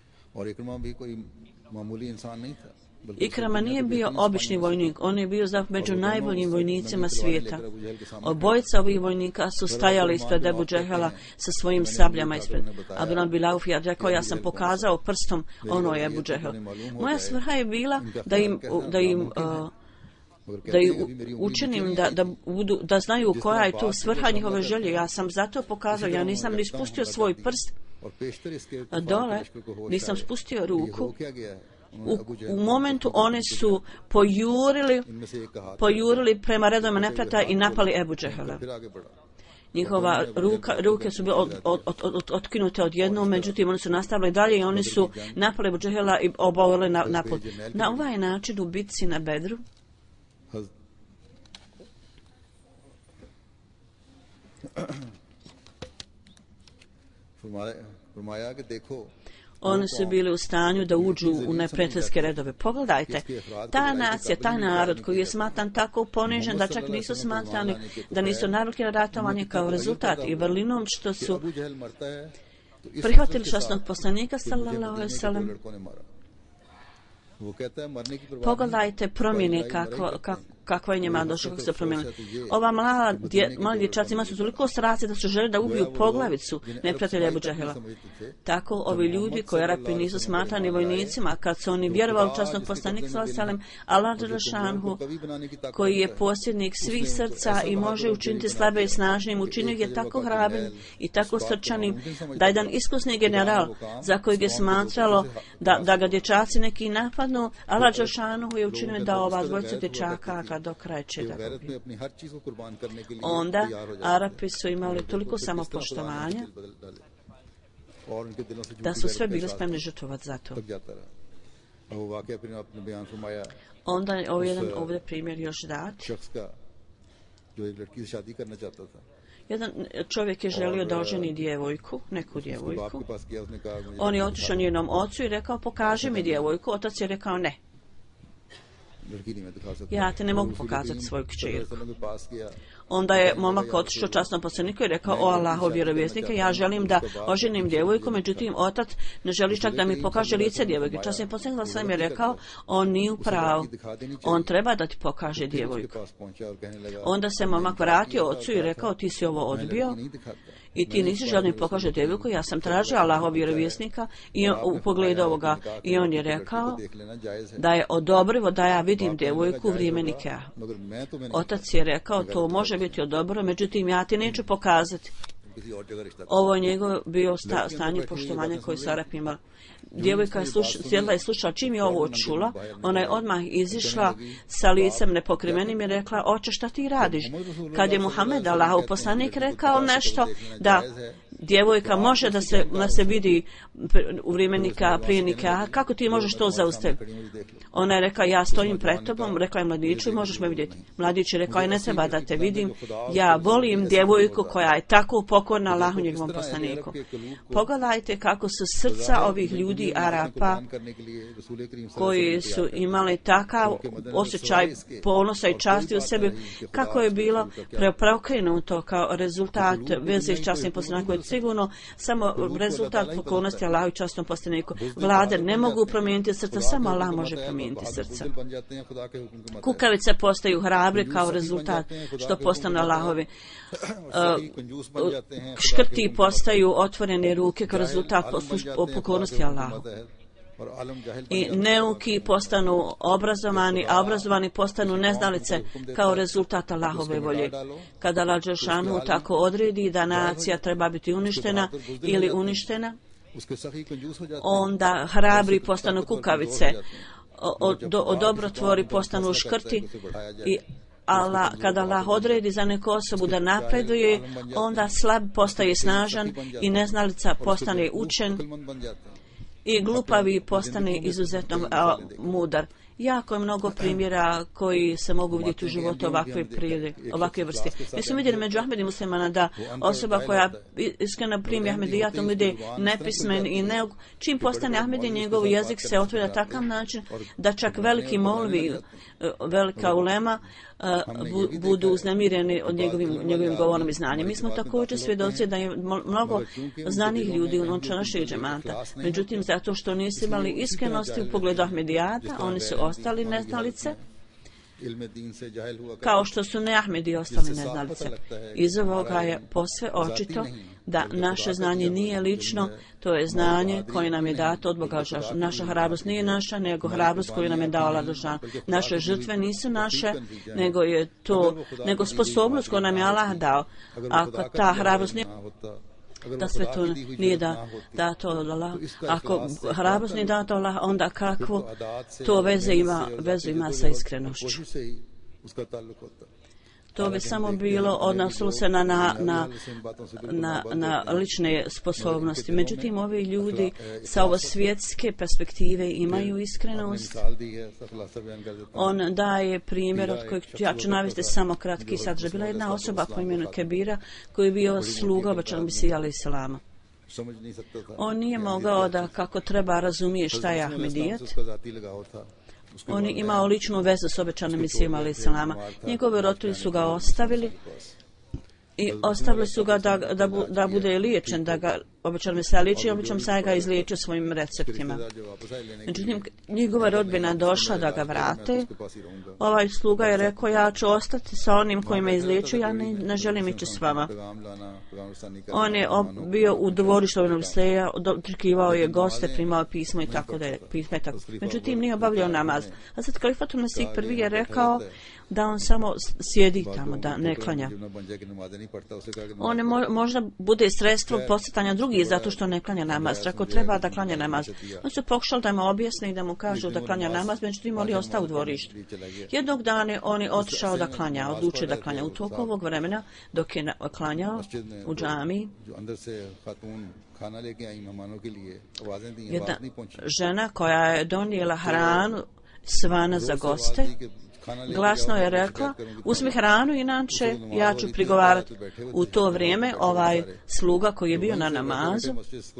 Ikrama nije bio obični vojnik, on je bio među najboljim vojnicima svijeta. Obojica ovih vojnika su stajali ispred Ebu Džehela sa svojim sabljama ispred. Abdurrahman bin Auf je rekao, ja sam pokazao prstom, ono je Ebu Džehel. Moja svrha je bila da im učinim da znaju koja je to svrha njihove želje. Ja sam zato pokazao, ja nisam ni spustio svoj prst dole, nisam spustio ruku. U momentu one su pojurili prema redovima neprijatelja i napali Ebu Džehela. Njihova ruke su bile otkinute odjednom, međutim oni su nastavili dalje i oni su napali Ebu Džehela i obavili napad. Na ovaj način u bitci na Bedru oni su bili u stanju da uđu u neprijateljske redove. Pogledajte, ta nacija, taj narod koji je smatran tako ponižen da čak nisu smatrani, da nisu navikli na ratovanje kao rezultat i vrlinom što su prihvatili časnog poslanika sallallahu alejhi ve sellem. Pogledajte promjene kakva je njima došla, kako se promijenila. Ova mali dječaci imaju su toliko strasti da su želi da ubiju poglavicu neprijatelja Ebu Džehela. Tako ovi ljudi koji Arapi nisu smatrani vojnicima, kad su oni vjerovali u časnog poslanika sallallahu alejhi ve sellem, Allah dželešanhu, koji je posjednik svih srca i može učiniti slabe i snažnim, učinio je tako hrabrim i tako srčanim da jedan iskusni general za kojeg je smatralo da ga dječaci neki napadnu, Allah dželešanhu je učinio da ova dvojica dječaka ga do kraja će da gubi. Onda Arapi su imali toliko samopoštovanja da su sve bili spremni žrtvovati za to. Onda je ovdje primjer još dat. Jedan čovjek je želio da oženi djevojku, neku djevojku. On je otišao njenom ocu i rekao, pokaži mi djevojku. Otac je rekao, ne. Ja te ne mogu pokazati svoju kćerku. Onda je momak otišao časnom poslaniku i rekao, o Allahov vjerovjesnike, ja želim da oženim djevojku, međutim otac ne želi čak da mi pokaže lice djevojke. Časni poslanik sam je rekao, on nije u pravu, on treba da ti pokaže djevojku. Onda se momak vratio ocu i rekao, ti si ovo odbio i ti nisi želio mi pokaže djevojku, ja sam tražio Allahov vjerovjesnika i u pogledu ovoga, i on je rekao da je odobrivo da ja vidim djevojku u vrijeme nikaha. Otac je rekao, to može biti odobrivo, međutim ja ti neću pokazati. Ovo je njegov bio stanje poštovanja koje su Arapi imali. Djevojka je sjedla i slušala, čim je ovo čula, ona je odmah izišla sa licem nepokrivenim i rekla, oče, šta ti radiš? Kad je Muhammed, Allahov poslanik, rekao nešto da djevojka može da se vidi u vrijeme nikaha, prije nikaha, kako ti možeš to zaustaviti? Ona je rekla, ja stojim pred tobom, rekla je mladiću i možeš me vidjeti. Mladić je rekao, ne treba da te vidim, ja volim djevojku koja je tako pokorna Allahu njegovom poslaniku. Pogledajte kako su srca ovih ljudi Arapa koji su imali takav osjećaj ponosa i časti u sebi, kako je bilo preokrenuto kao rezultat veze s časnim poslanikom, je sigurno samo rezultat pokornosti Allahu i časnom poslaniku. Vlade ne mogu promijeniti srca, samo Allah može promijeniti srca. Kukavice postaju hrabri kao rezultat što postanu Allahovi. Škrti postaju otvorene ruke kao rezultat pokornosti Allahu. I neuki postanu obrazovani, a obrazovani postanu neznalice kao rezultat Allahove volje. Kada Allah dželešanu tako odredi da nacija treba biti uništena ili uništena, onda hrabri postanu kukavice, dobrotvori postanu škrti i kada Allah odredi za neku osobu da napreduje, onda slab postaje snažan i neznalica postane učen i glupavi postane izuzetno mudar. Jako je mnogo primjera koji se mogu vidjeti u životu ovakve vrste. Mi smo vidjeli među Ahmedi muslimana da osoba koja iskreno primi Ahmedijatom ide nepismen i čim postane Ahmedi, njegov jezik se otvori na takav način da čak veliki molvi, velika ulema budu uznemireni od njegovim govorom i znanjem. Mi smo također svjedoci da je mnogo znanih ljudi u našeg džemata. Međutim, zato što nisu imali iskrenosti u pogledu Ahmedijata, oni su ostali neznalice, kao što su neahmedi ostali neznalice. Iz ovoga je posve očito da naše znanje nije lično, to je znanje koje nam je dato od Boga. Naša hrabrost nije naša, nego hrabrost koju nam je dao Allah dželešanu. Naše žrtve nisu naše, nego sposobnost koju nam je Allah dao. Ako ta hrabrost nije da sve to nije dato od Allah. Ako hrabrost nije dato od Allah, onda kakvo to vezu ima sa iskrenošću. To bi samo bilo odnosilo se na lične sposobnosti. Međutim, ovi ljudi sa ovo svjetske perspektive imaju iskrenost. On daje primjer od kojeg ja ću navesti samo kratki sadržaj. Bila jedna osoba po imenu Kebira koji je bio sluga obećanog Mesija alejhi selama. On nije mogao da kako treba razumije šta je Ahmedijat. On je imao ličnu vezu s obećanim Mesijom alejhi selama. Njegovi roditelji su ga ostavili i ostavili su ga da bude liječen, da ga obećan Mesija liječi, i obećan Mesija ga izliječio svojim receptima. Međutim, njegova rodbina došla da ga vrate. Ovaj sluga je rekao, ja ću ostati sa onim koji me izliječio, ja ne želim ići s vama. On je bio u dvorištu Meseja, očekivao je goste, primao pismo i tako da je pismo. Međutim, nije obavljao namaz. A sad Kalifatul Mesih prvi je rekao da on samo sjedi tamo, da ne klanja. On možda bude sredstvo podsjetanja drugih zato što ne klanja namaz. Ako treba da klanja namaz. On se pokušao da mu objasni i da mu kažu da klanja namaz, međutim on je ostao u dvorištu. Jednog dana on je otišao da klanja, odlučio da klanja. U toku ovog vremena, dok je klanjao u džamiji, jedna žena koja je donijela hranu svana za goste, glasno je rekla, uzmi hranu, inače ja ću prigovarati. U to vrijeme ovaj sluga koji je bio na namazu,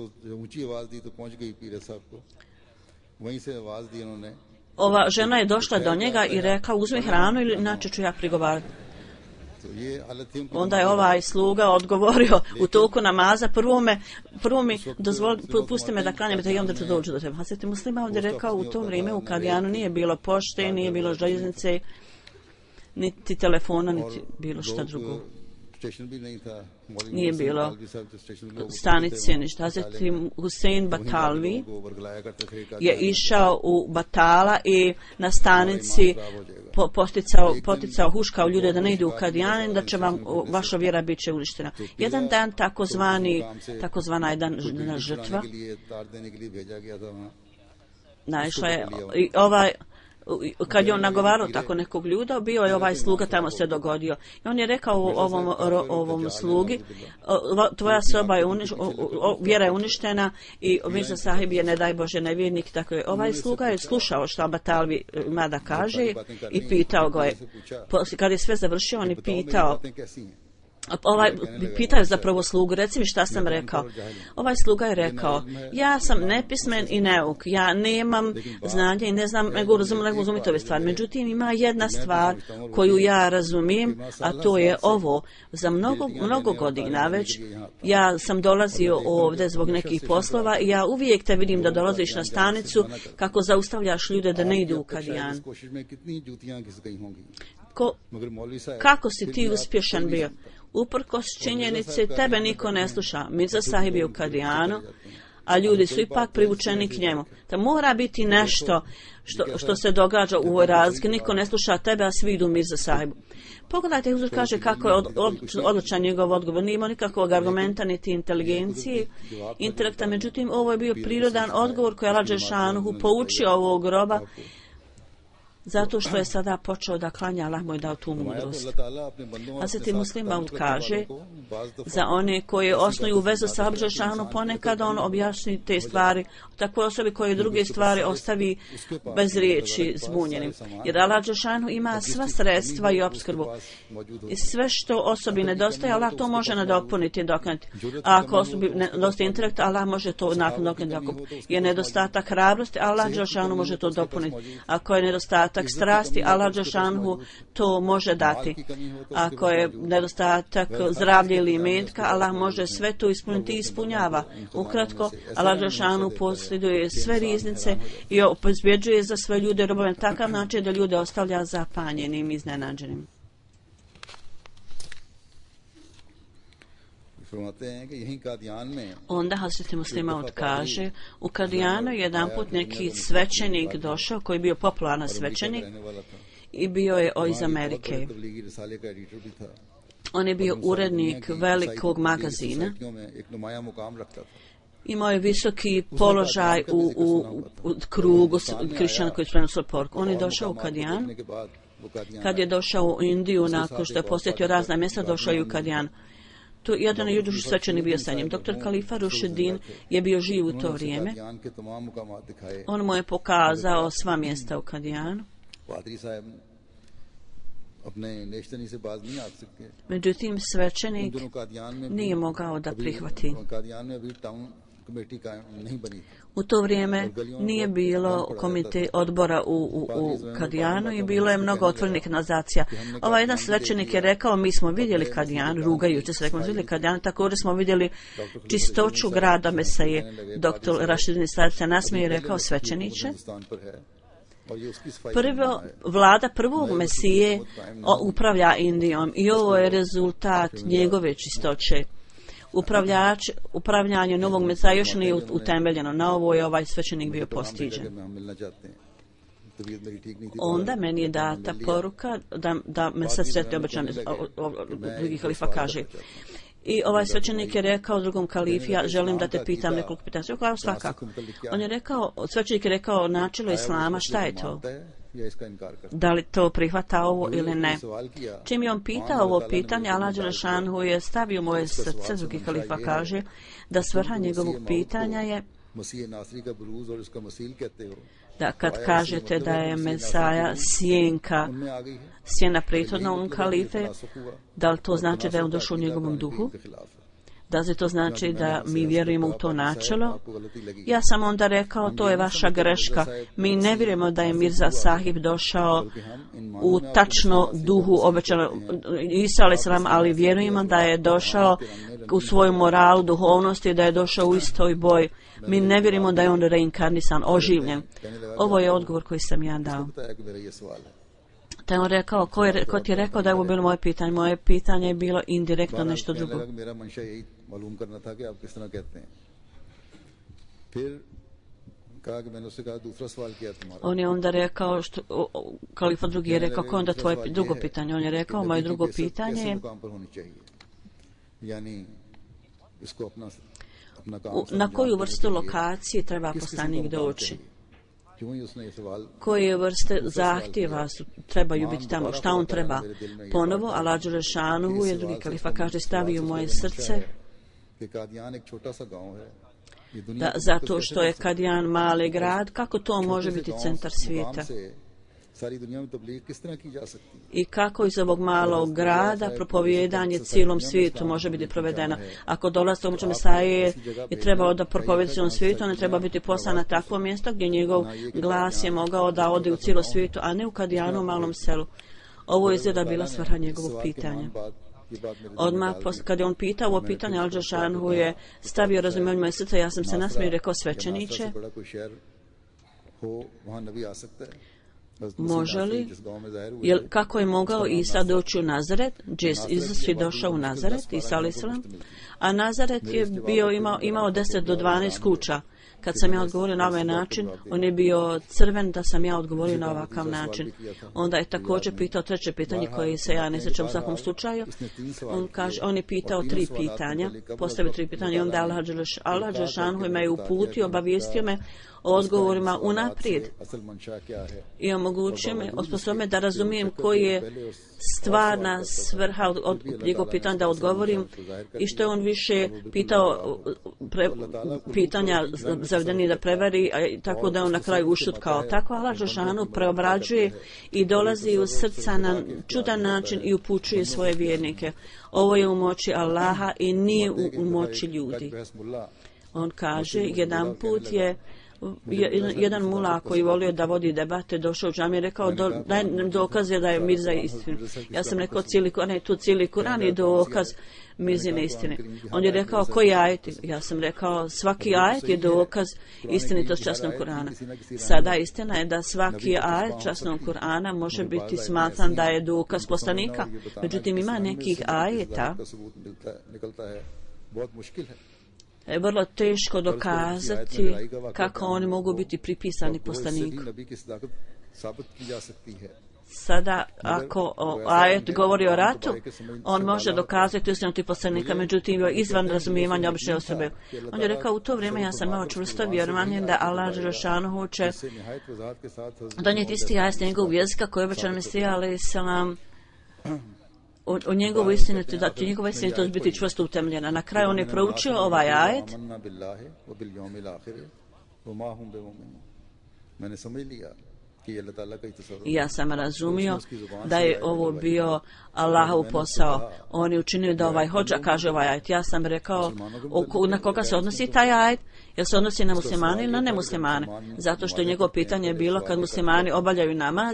ova žena je došla do njega i rekla, uzmi hranu ili inače ću ja prigovarati. Onda je ovaj sluga odgovorio u toku namaza, prvo mi pusti me da klanjam, da i onda ću doći do tebe. Hazreti Muslima ovdje rekao, u to vrijeme u Kadijanu nije bilo pošte, nije bilo željeznice, niti telefona, niti bilo šta drugo. Nije bilo stanice, ništa. Hazreti Husein Batalvi je išao u Batala i na stanici poticao, huškao ljude da ne idu u Kadijan, da će vaša vjera bit će uništena. Jedan dan takozvana jedna žrtva naišla je i kad je on nagovarao tako nekog ljuda, bio je ovaj sluga, tamo se dogodio. I on je rekao ovom slugi, tvoja soba je vjera je uništena i Mirza Sahib je, ne daj Bože, nevjernik. Tako je. Ovaj sluga je slušao što Batalvi ima da kaže i pitao ga je. Kad je sve završio, on je pitao, pitaju zapravo slugu, reci mi šta sam rekao. Ovaj sluga je rekao, ja sam nepismen i neuk, ja nemam znanja i ne znam, nego razumiti ove stvari. Međutim, ima jedna stvar koju ja razumijem, a to je ovo. Za mnogo godina već ja sam dolazio ovdje zbog nekih poslova i ja uvijek te vidim da dolaziš na stanicu kako zaustavljaš ljude da ne idu u Kadijan. Kako si ti uspješan bio? Uprkos činjenice, tebe niko ne sluša. Mirza Sahib je u Kadijanu, a ljudi su ipak privučeni k njemu. Da mora biti nešto što se događa u ovoj razliki. Niko ne sluša tebe, a svi idu Mirza Sahibu. Pogledajte, Huzur kaže kako je odličan njegov odgovor. Nije imao nikakvog argumenta, niti inteligencije, intelekta. Međutim, ovo je bio prirodan odgovor koji je Allah Đelešanuhu poučio ovog roba, zato što je sada počeo da klanja, Allah mu je dao tu mudrost. Hazreti Muslim Maud kaže, za one koje osnuju vezu sa Allah Đelešanuhu, ponekad on objasni te stvari takvoj osobi koje druge stvari ostavi bez riječi zbunjenim. Jer Allah Đelešanuhu ima sva sredstva i opskrbu. I sve što osobi nedostaje, Allah to može nadopuniti i doknati. A ako osobi nedostaje intelekta, Allah može to nadoknati. Ako je nedostatak hrabrosti, Allah Đelešanuhu može to dopuniti. Ako je nedostatak strasti, Allah Đelešanuhu to može dati. Ako je nedostatak zdravlja ili imetka, Allah može sve to ispuniti i ispunjava. Ukratko, Allah Đelešanuhu posljeduje sve riznice i obezbjeđuje za sve ljude robove na takav način da ljude ostavlja zapanjenim i iznenađenim. Onda Hazreti Muslim Maud kaže, u Kadijanu jedan put neki svećenik došao, koji je bio popularan svećenik i bio je iz Amerike. On je bio urednik velikog magazina. Imao je visoki položaj u krugu kršćana koji spremno svoj poruku. On je došao u Kadijan. Kad je došao u Indiju, nakon što je posjetio razna mjesta, došao je u Kadijan. Tu jedan juduši svećenik bio sa njim. Dr. Khalifa Rušuddin je bio živ u to vrijeme. On mu je pokazao sva mjesta u Kadijanu. Međutim, svećenik nije mogao da prihvati. U to vrijeme nije bilo komite odbora u Kadijanu i bilo je mnogo otvorenih nazacija. Ovaj jedan svećenik je rekao, mi smo vidjeli Kadijan, rugajući se, rekao, smo vidjeli Kadijan, također smo vidjeli čistoću grada Mesaje. Dr. Rašidin Sad se nasmije i rekao, svećeniče, vlada prvog Mesije upravlja Indijom i ovo je rezultat njegove čistoće. Upravljanje novog Mesaja još nije utemeljeno. Na ovo je ovaj svećenik bio postiđen. Onda meni je data poruka da me sad sretni obećan, drugi halifa kaže. I ovaj svećenik je rekao drugom kalifi, ja želim da te pitam nekoliko pitanja. Kao svakako. On je rekao, svećenik je rekao, načelo islama, šta je to? Da li to prihvata ovo ili ne? Čim je on pitao ovo pitanje, Allah Đelešanuhu je stavio moje srce, drugi halifa kaže, da svrha njegovog pitanja je da kad kažete da je Mesaja sjena prethodnog kalife, da li to znači da je on došao u njegovom duhu? Da li to znači da mi vjerujemo u to načelo? Ja sam onda rekao, to je vaša greška. Mi ne vjerujemo da je Mirza Sahib došao u tačno duhu obećano Isa a.s., ali vjerujemo da je došao u svoju moralu, duhovnosti, da je došao u istoj boji. Mi ne vjerujemo da je on reinkarnisan, oživljen. Ovo je odgovor koji sam ja dao. Te on rekao, ko ti je rekao da je ovo bilo moje pitanje? Moje pitanje je bilo indirektno nešto drugo. On je onda rekao, kalifa drugi je rekao, ko je onda tvoje drugo pitanje? On je rekao, moje drugo pitanje je na koju vrstu lokacije treba poslanik doći? koje vrste zahtjeva trebaju biti tamo, šta on treba. Ponovo, Allah Đelešanuhu je drugi kalifa kaže stavi u moje srce da zato što je Kadijan mali grad, kako to može biti centar svijeta? I kako iz ovog malog grada propovijedanje cijelom svijetu može biti provedeno. Ako dolazi Muhammed Mesaje je trebao da propovijeda cijelom svijetu, on je treba biti poslan na takvo mjesto gdje njegov glas je mogao da ode u cijelo svijetu, a ne u Kadijanu, malom selu. Ovo je izgleda bila svrha njegovog pitanja. Odmah kad je on pitao ovo pitanje, Al Đelešanuhu je stavio razumijevanje moje srce, ja sam se nasmio i rekao svećeniče, može li, kako je mogao Isa doći u Nazaret, Isus je došao u Nazaret, Isa alejselam, a Nazaret je imao 10 do 12 kuća. Kad sam ja odgovorio na ovaj način, on je bio crven da sam ja odgovorio na ovakav način. Onda je također pitao treće pitanje koje se ja ne sjećam u svakom slučaju. On je pitao 3 pitanja, postavio 3 pitanja i onda Allah Đelešanuhu me je uputio, obavijestio me o odgovorima unaprijed i omogućio me, osposobio me da razumijem koji je stvarna svrha od njegovog pitanja da odgovorim i što je on više pitao pitanja zavedeni da prevari, tako da on na kraju ušutkao. Tako Allah Đelešanuhu preobrađuje i dolazi u srca na čudan način i upućuje svoje vjernike. Ovo je u moći Allaha i nije u moći ljudi. On kaže, jedan put je jedan mula koji volio da vodi debate došao u džamiju i rekao daj dokaze da je Mirza istina. Ja sam rekao cijeli Kuran je dokaz Mirzine istine. On je rekao koji ajet? Ja sam rekao svaki ajet je dokaz istinitosti časnog Kurana. Sada istina je da svaki ajet časnog Kurana može biti smatran da je dokaz poslanika. Međutim ima nekih ajeta je vrlo teško dokazati kako oni mogu biti pripisani poslaniku. Sada, ako ajet govori o ratu, on može dokazati istinu poslanika, međutim izvan razumijevanja obične osobe. On je rekao, u to vrijeme ja sam imao čvrsto vjerovanje da Allah Đelešanuhu će donijeti isti ajet njegovog jezika koji je obećan Mesija alejselam o njegovu istinitu, da će njegova istinitost biti čvrsto utemljena. Na kraju on je proučio ovaj ajet i ja sam razumio da je ovo bio Allahov posao. On je učinio da ovaj hodža kaže ovaj ajet. Ja sam rekao na koga se odnosi taj ajet? Jel se odnosi na muslimane ili na nemuslimane? Zato što je njegovo pitanje bilo kad muslimani obavljaju namaz,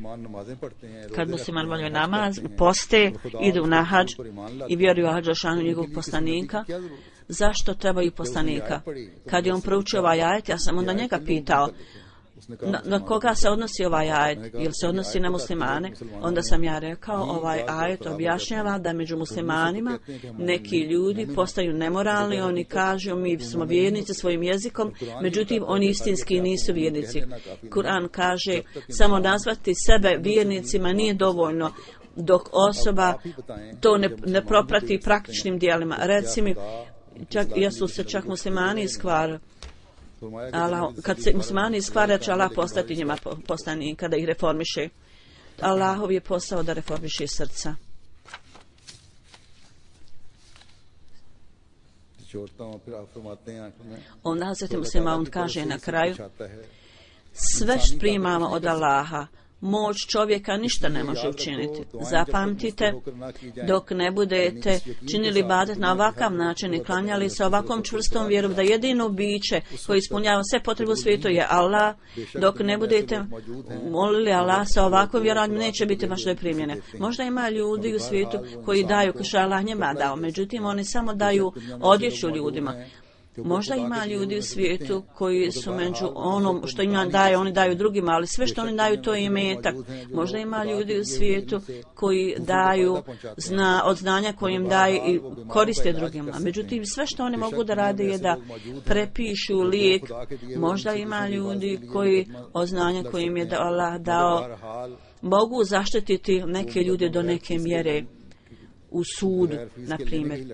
poste, idu na hadž i vjeruju u Đelešanuhu njegovog poslanika, zašto trebaju poslanika? Kad je on proučio ovaj ajet, ja sam onda njega pitao na koga se odnosi ovaj ajet, jel se odnosi na muslimane? Onda sam ja rekao, ovaj ajet objašnjava da među muslimanima neki ljudi postaju nemoralni, oni kažu mi smo vjernici svojim jezikom, međutim oni istinski nisu vjernici. Kur'an kaže, samo nazvati sebe vjernicima nije dovoljno, dok osoba to ne proprati praktičnim dijelima. Reci mi, jesu se čak muslimani iskvarili? Kad se muslimani iskvare, će Allah postati njima poslanika da ih reformiše. Allahov je posao da reformiše srca. Onda Hazreti Muslim kaže na kraju, sve što primamo od Allaha, moć čovjeka ništa ne može učiniti. Zapamtite, dok ne budete činili ibadet na ovakav način i klanjali se ovakvom čvrstom vjerom da jedino biće koji ispunjava sve potrebe u svijetu je Allah, dok ne budete molili Allah sa ovakvom vjerom, neće biti vaše primljene. Možda ima ljudi u svijetu koji daju što Allah njima dao, međutim oni samo daju odjeću ljudima. Možda ima ljudi u svijetu koji su među onom što im daje, oni daju drugima, ali sve što oni daju to je imetak. Možda ima ljudi u svijetu koji daju od znanja koje im daje i koriste drugima. Međutim, sve što oni mogu da rade je da prepišu lijek. Možda ima ljudi koji od znanja koje im je Allah dao mogu zaštititi neke ljude do neke mjere. u sudu, na primjer.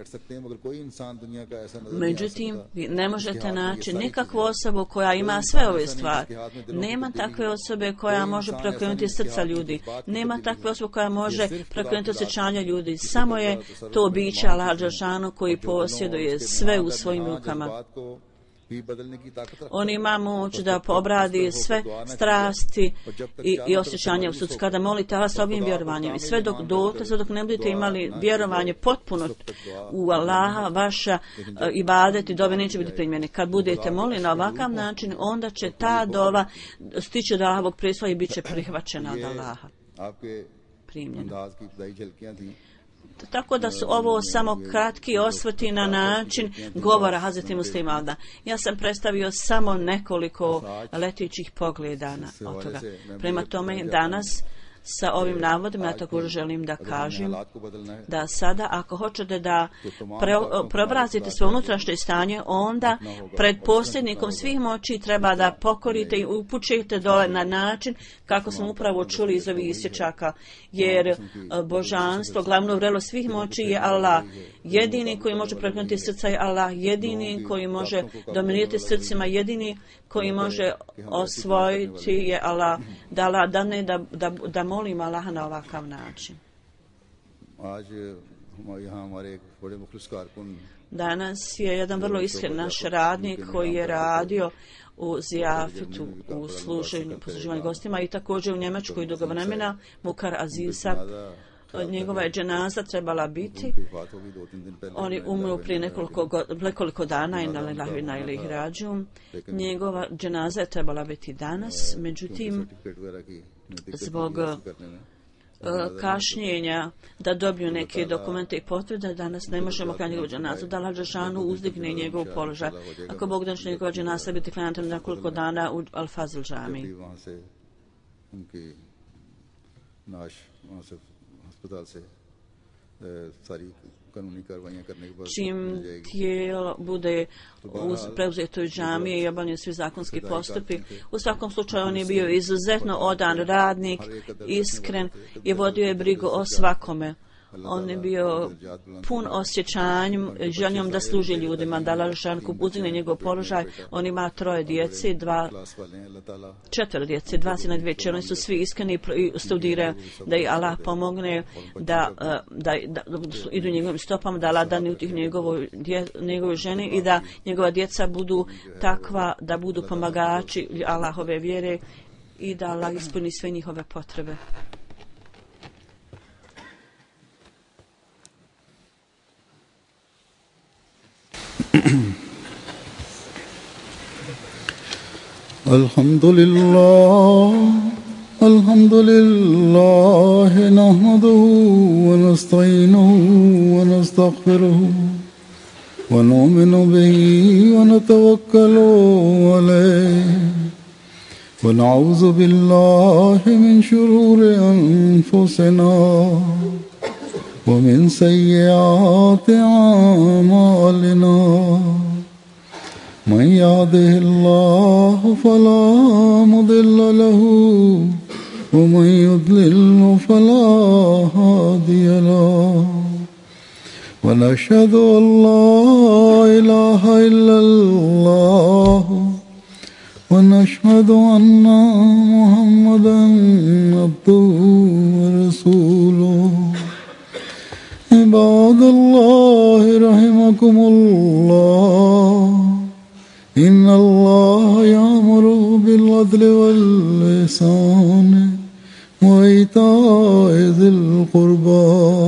Međutim, vi ne možete naći nikakvu osobu koja ima sve ove stvari. Nema takve osobe koja može prokrenuti srca ljudi. Nema takve osobe koja može prokrenuti osjećanja ljudi. Samo je to biće Allah dželešanu koji posjeduje sve u svojim rukama. On ima moć da obradi sve strasti i osjećanja u srcu. Kada molite Allah s ovim vjerovanjem i sve dok ne budete imali vjerovanje potpuno u Allaha, vaša ibadet i dove neće biti primljene. Kad budete molili na ovakav način, onda će ta dova stići do Allahovog prestola i bit će prihvaćena od Allaha. Primljena. Tako da su ovo samo kratki osvrti na način govora Hazreti Muslima. Ja sam predstavio samo nekoliko letićih pogleda od toga. Prema tome danas sa ovim navodima ja također želim da kažem da sada ako hoćete da preobrazite svoje unutrašnje stanje, onda pred posljednikom svih moći treba da pokorite i upućujete dole na način kako smo upravo čuli iz ovih isječaka, jer božanstvo, glavno vrelo svih moći je Allah. Jedini koji može prekrenuti srca je Allah, jedini koji može dominirati srcima, jedini koji može osvojiti je Allah. Da Allah dane da molim Allaha na ovakav način. Danas je jedan vrlo iskren naš radnik koji je radio u Zijafetu, u posluživanju gostima i također u Njemačkoj dugo vremena, Mukar Azisa. Njegova je dženaza trebala biti. On je umro prije nekoliko dana i na ilih rađu. Njegova dženaza je trebala biti danas, međutim zbog kašnjenja da dobiju neke dokumente i potvrde, danas ne možemo kao njegovu dženazu, da Allah dželešanu uzdigne njegov položaj. Ako Bog da će njegova dženaza biti klanjata nekoliko dana u Al-Fazl džami. Čim tijelo bude preuzeto iz džamije i obavljeni svi zakonski postupi. U svakom slučaju on je bio izuzetno odan radnik, iskren i vodio je brigu o svakome. On je bio pun osjećanjem, željom da služi ljudima, da Allah dželešanu uzdigne njegov položaj. On ima 3 djece, 4 djece, 2 sina i 2 kćeri. Oni su svi iskreni i studiraju da ih Allah pomogne da idu njegovim stopama, da Allah dane utih njegovoj ženi i da njegova djeca budu takva da budu pomagači Allahove vjere i da Allah ispuni sve njihove potrebe. Alhamdulillah nahmaduhu wa nasta'inuhu wa nastaghfiruhu wa nu'minu bihi wa natawakkalu alayhi wa na'udhu billahi min shururi anfusina wa min sayyiati a'malina. من يهده الله فلا مضل له ومن يضلل فلا هادي له ونشهد أن لا إله إلا الله ونشهد أن محمدا عبده ورسوله. عباد الله رحمكم الله إن الله يأمر بالعدل والإحسان وإيتاء ذي القربى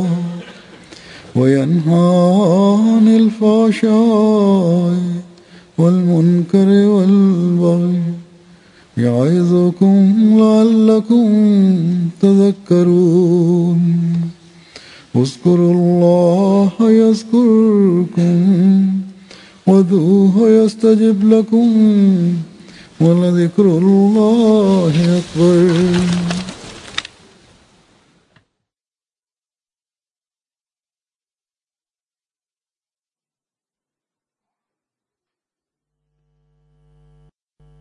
وينهى عن الفحشاء والمنكر والبغي يعظكم لعلكم تذكرون. اذكروا الله يذكركم وادعوه يستجب لكم ولذكر الله أكبر.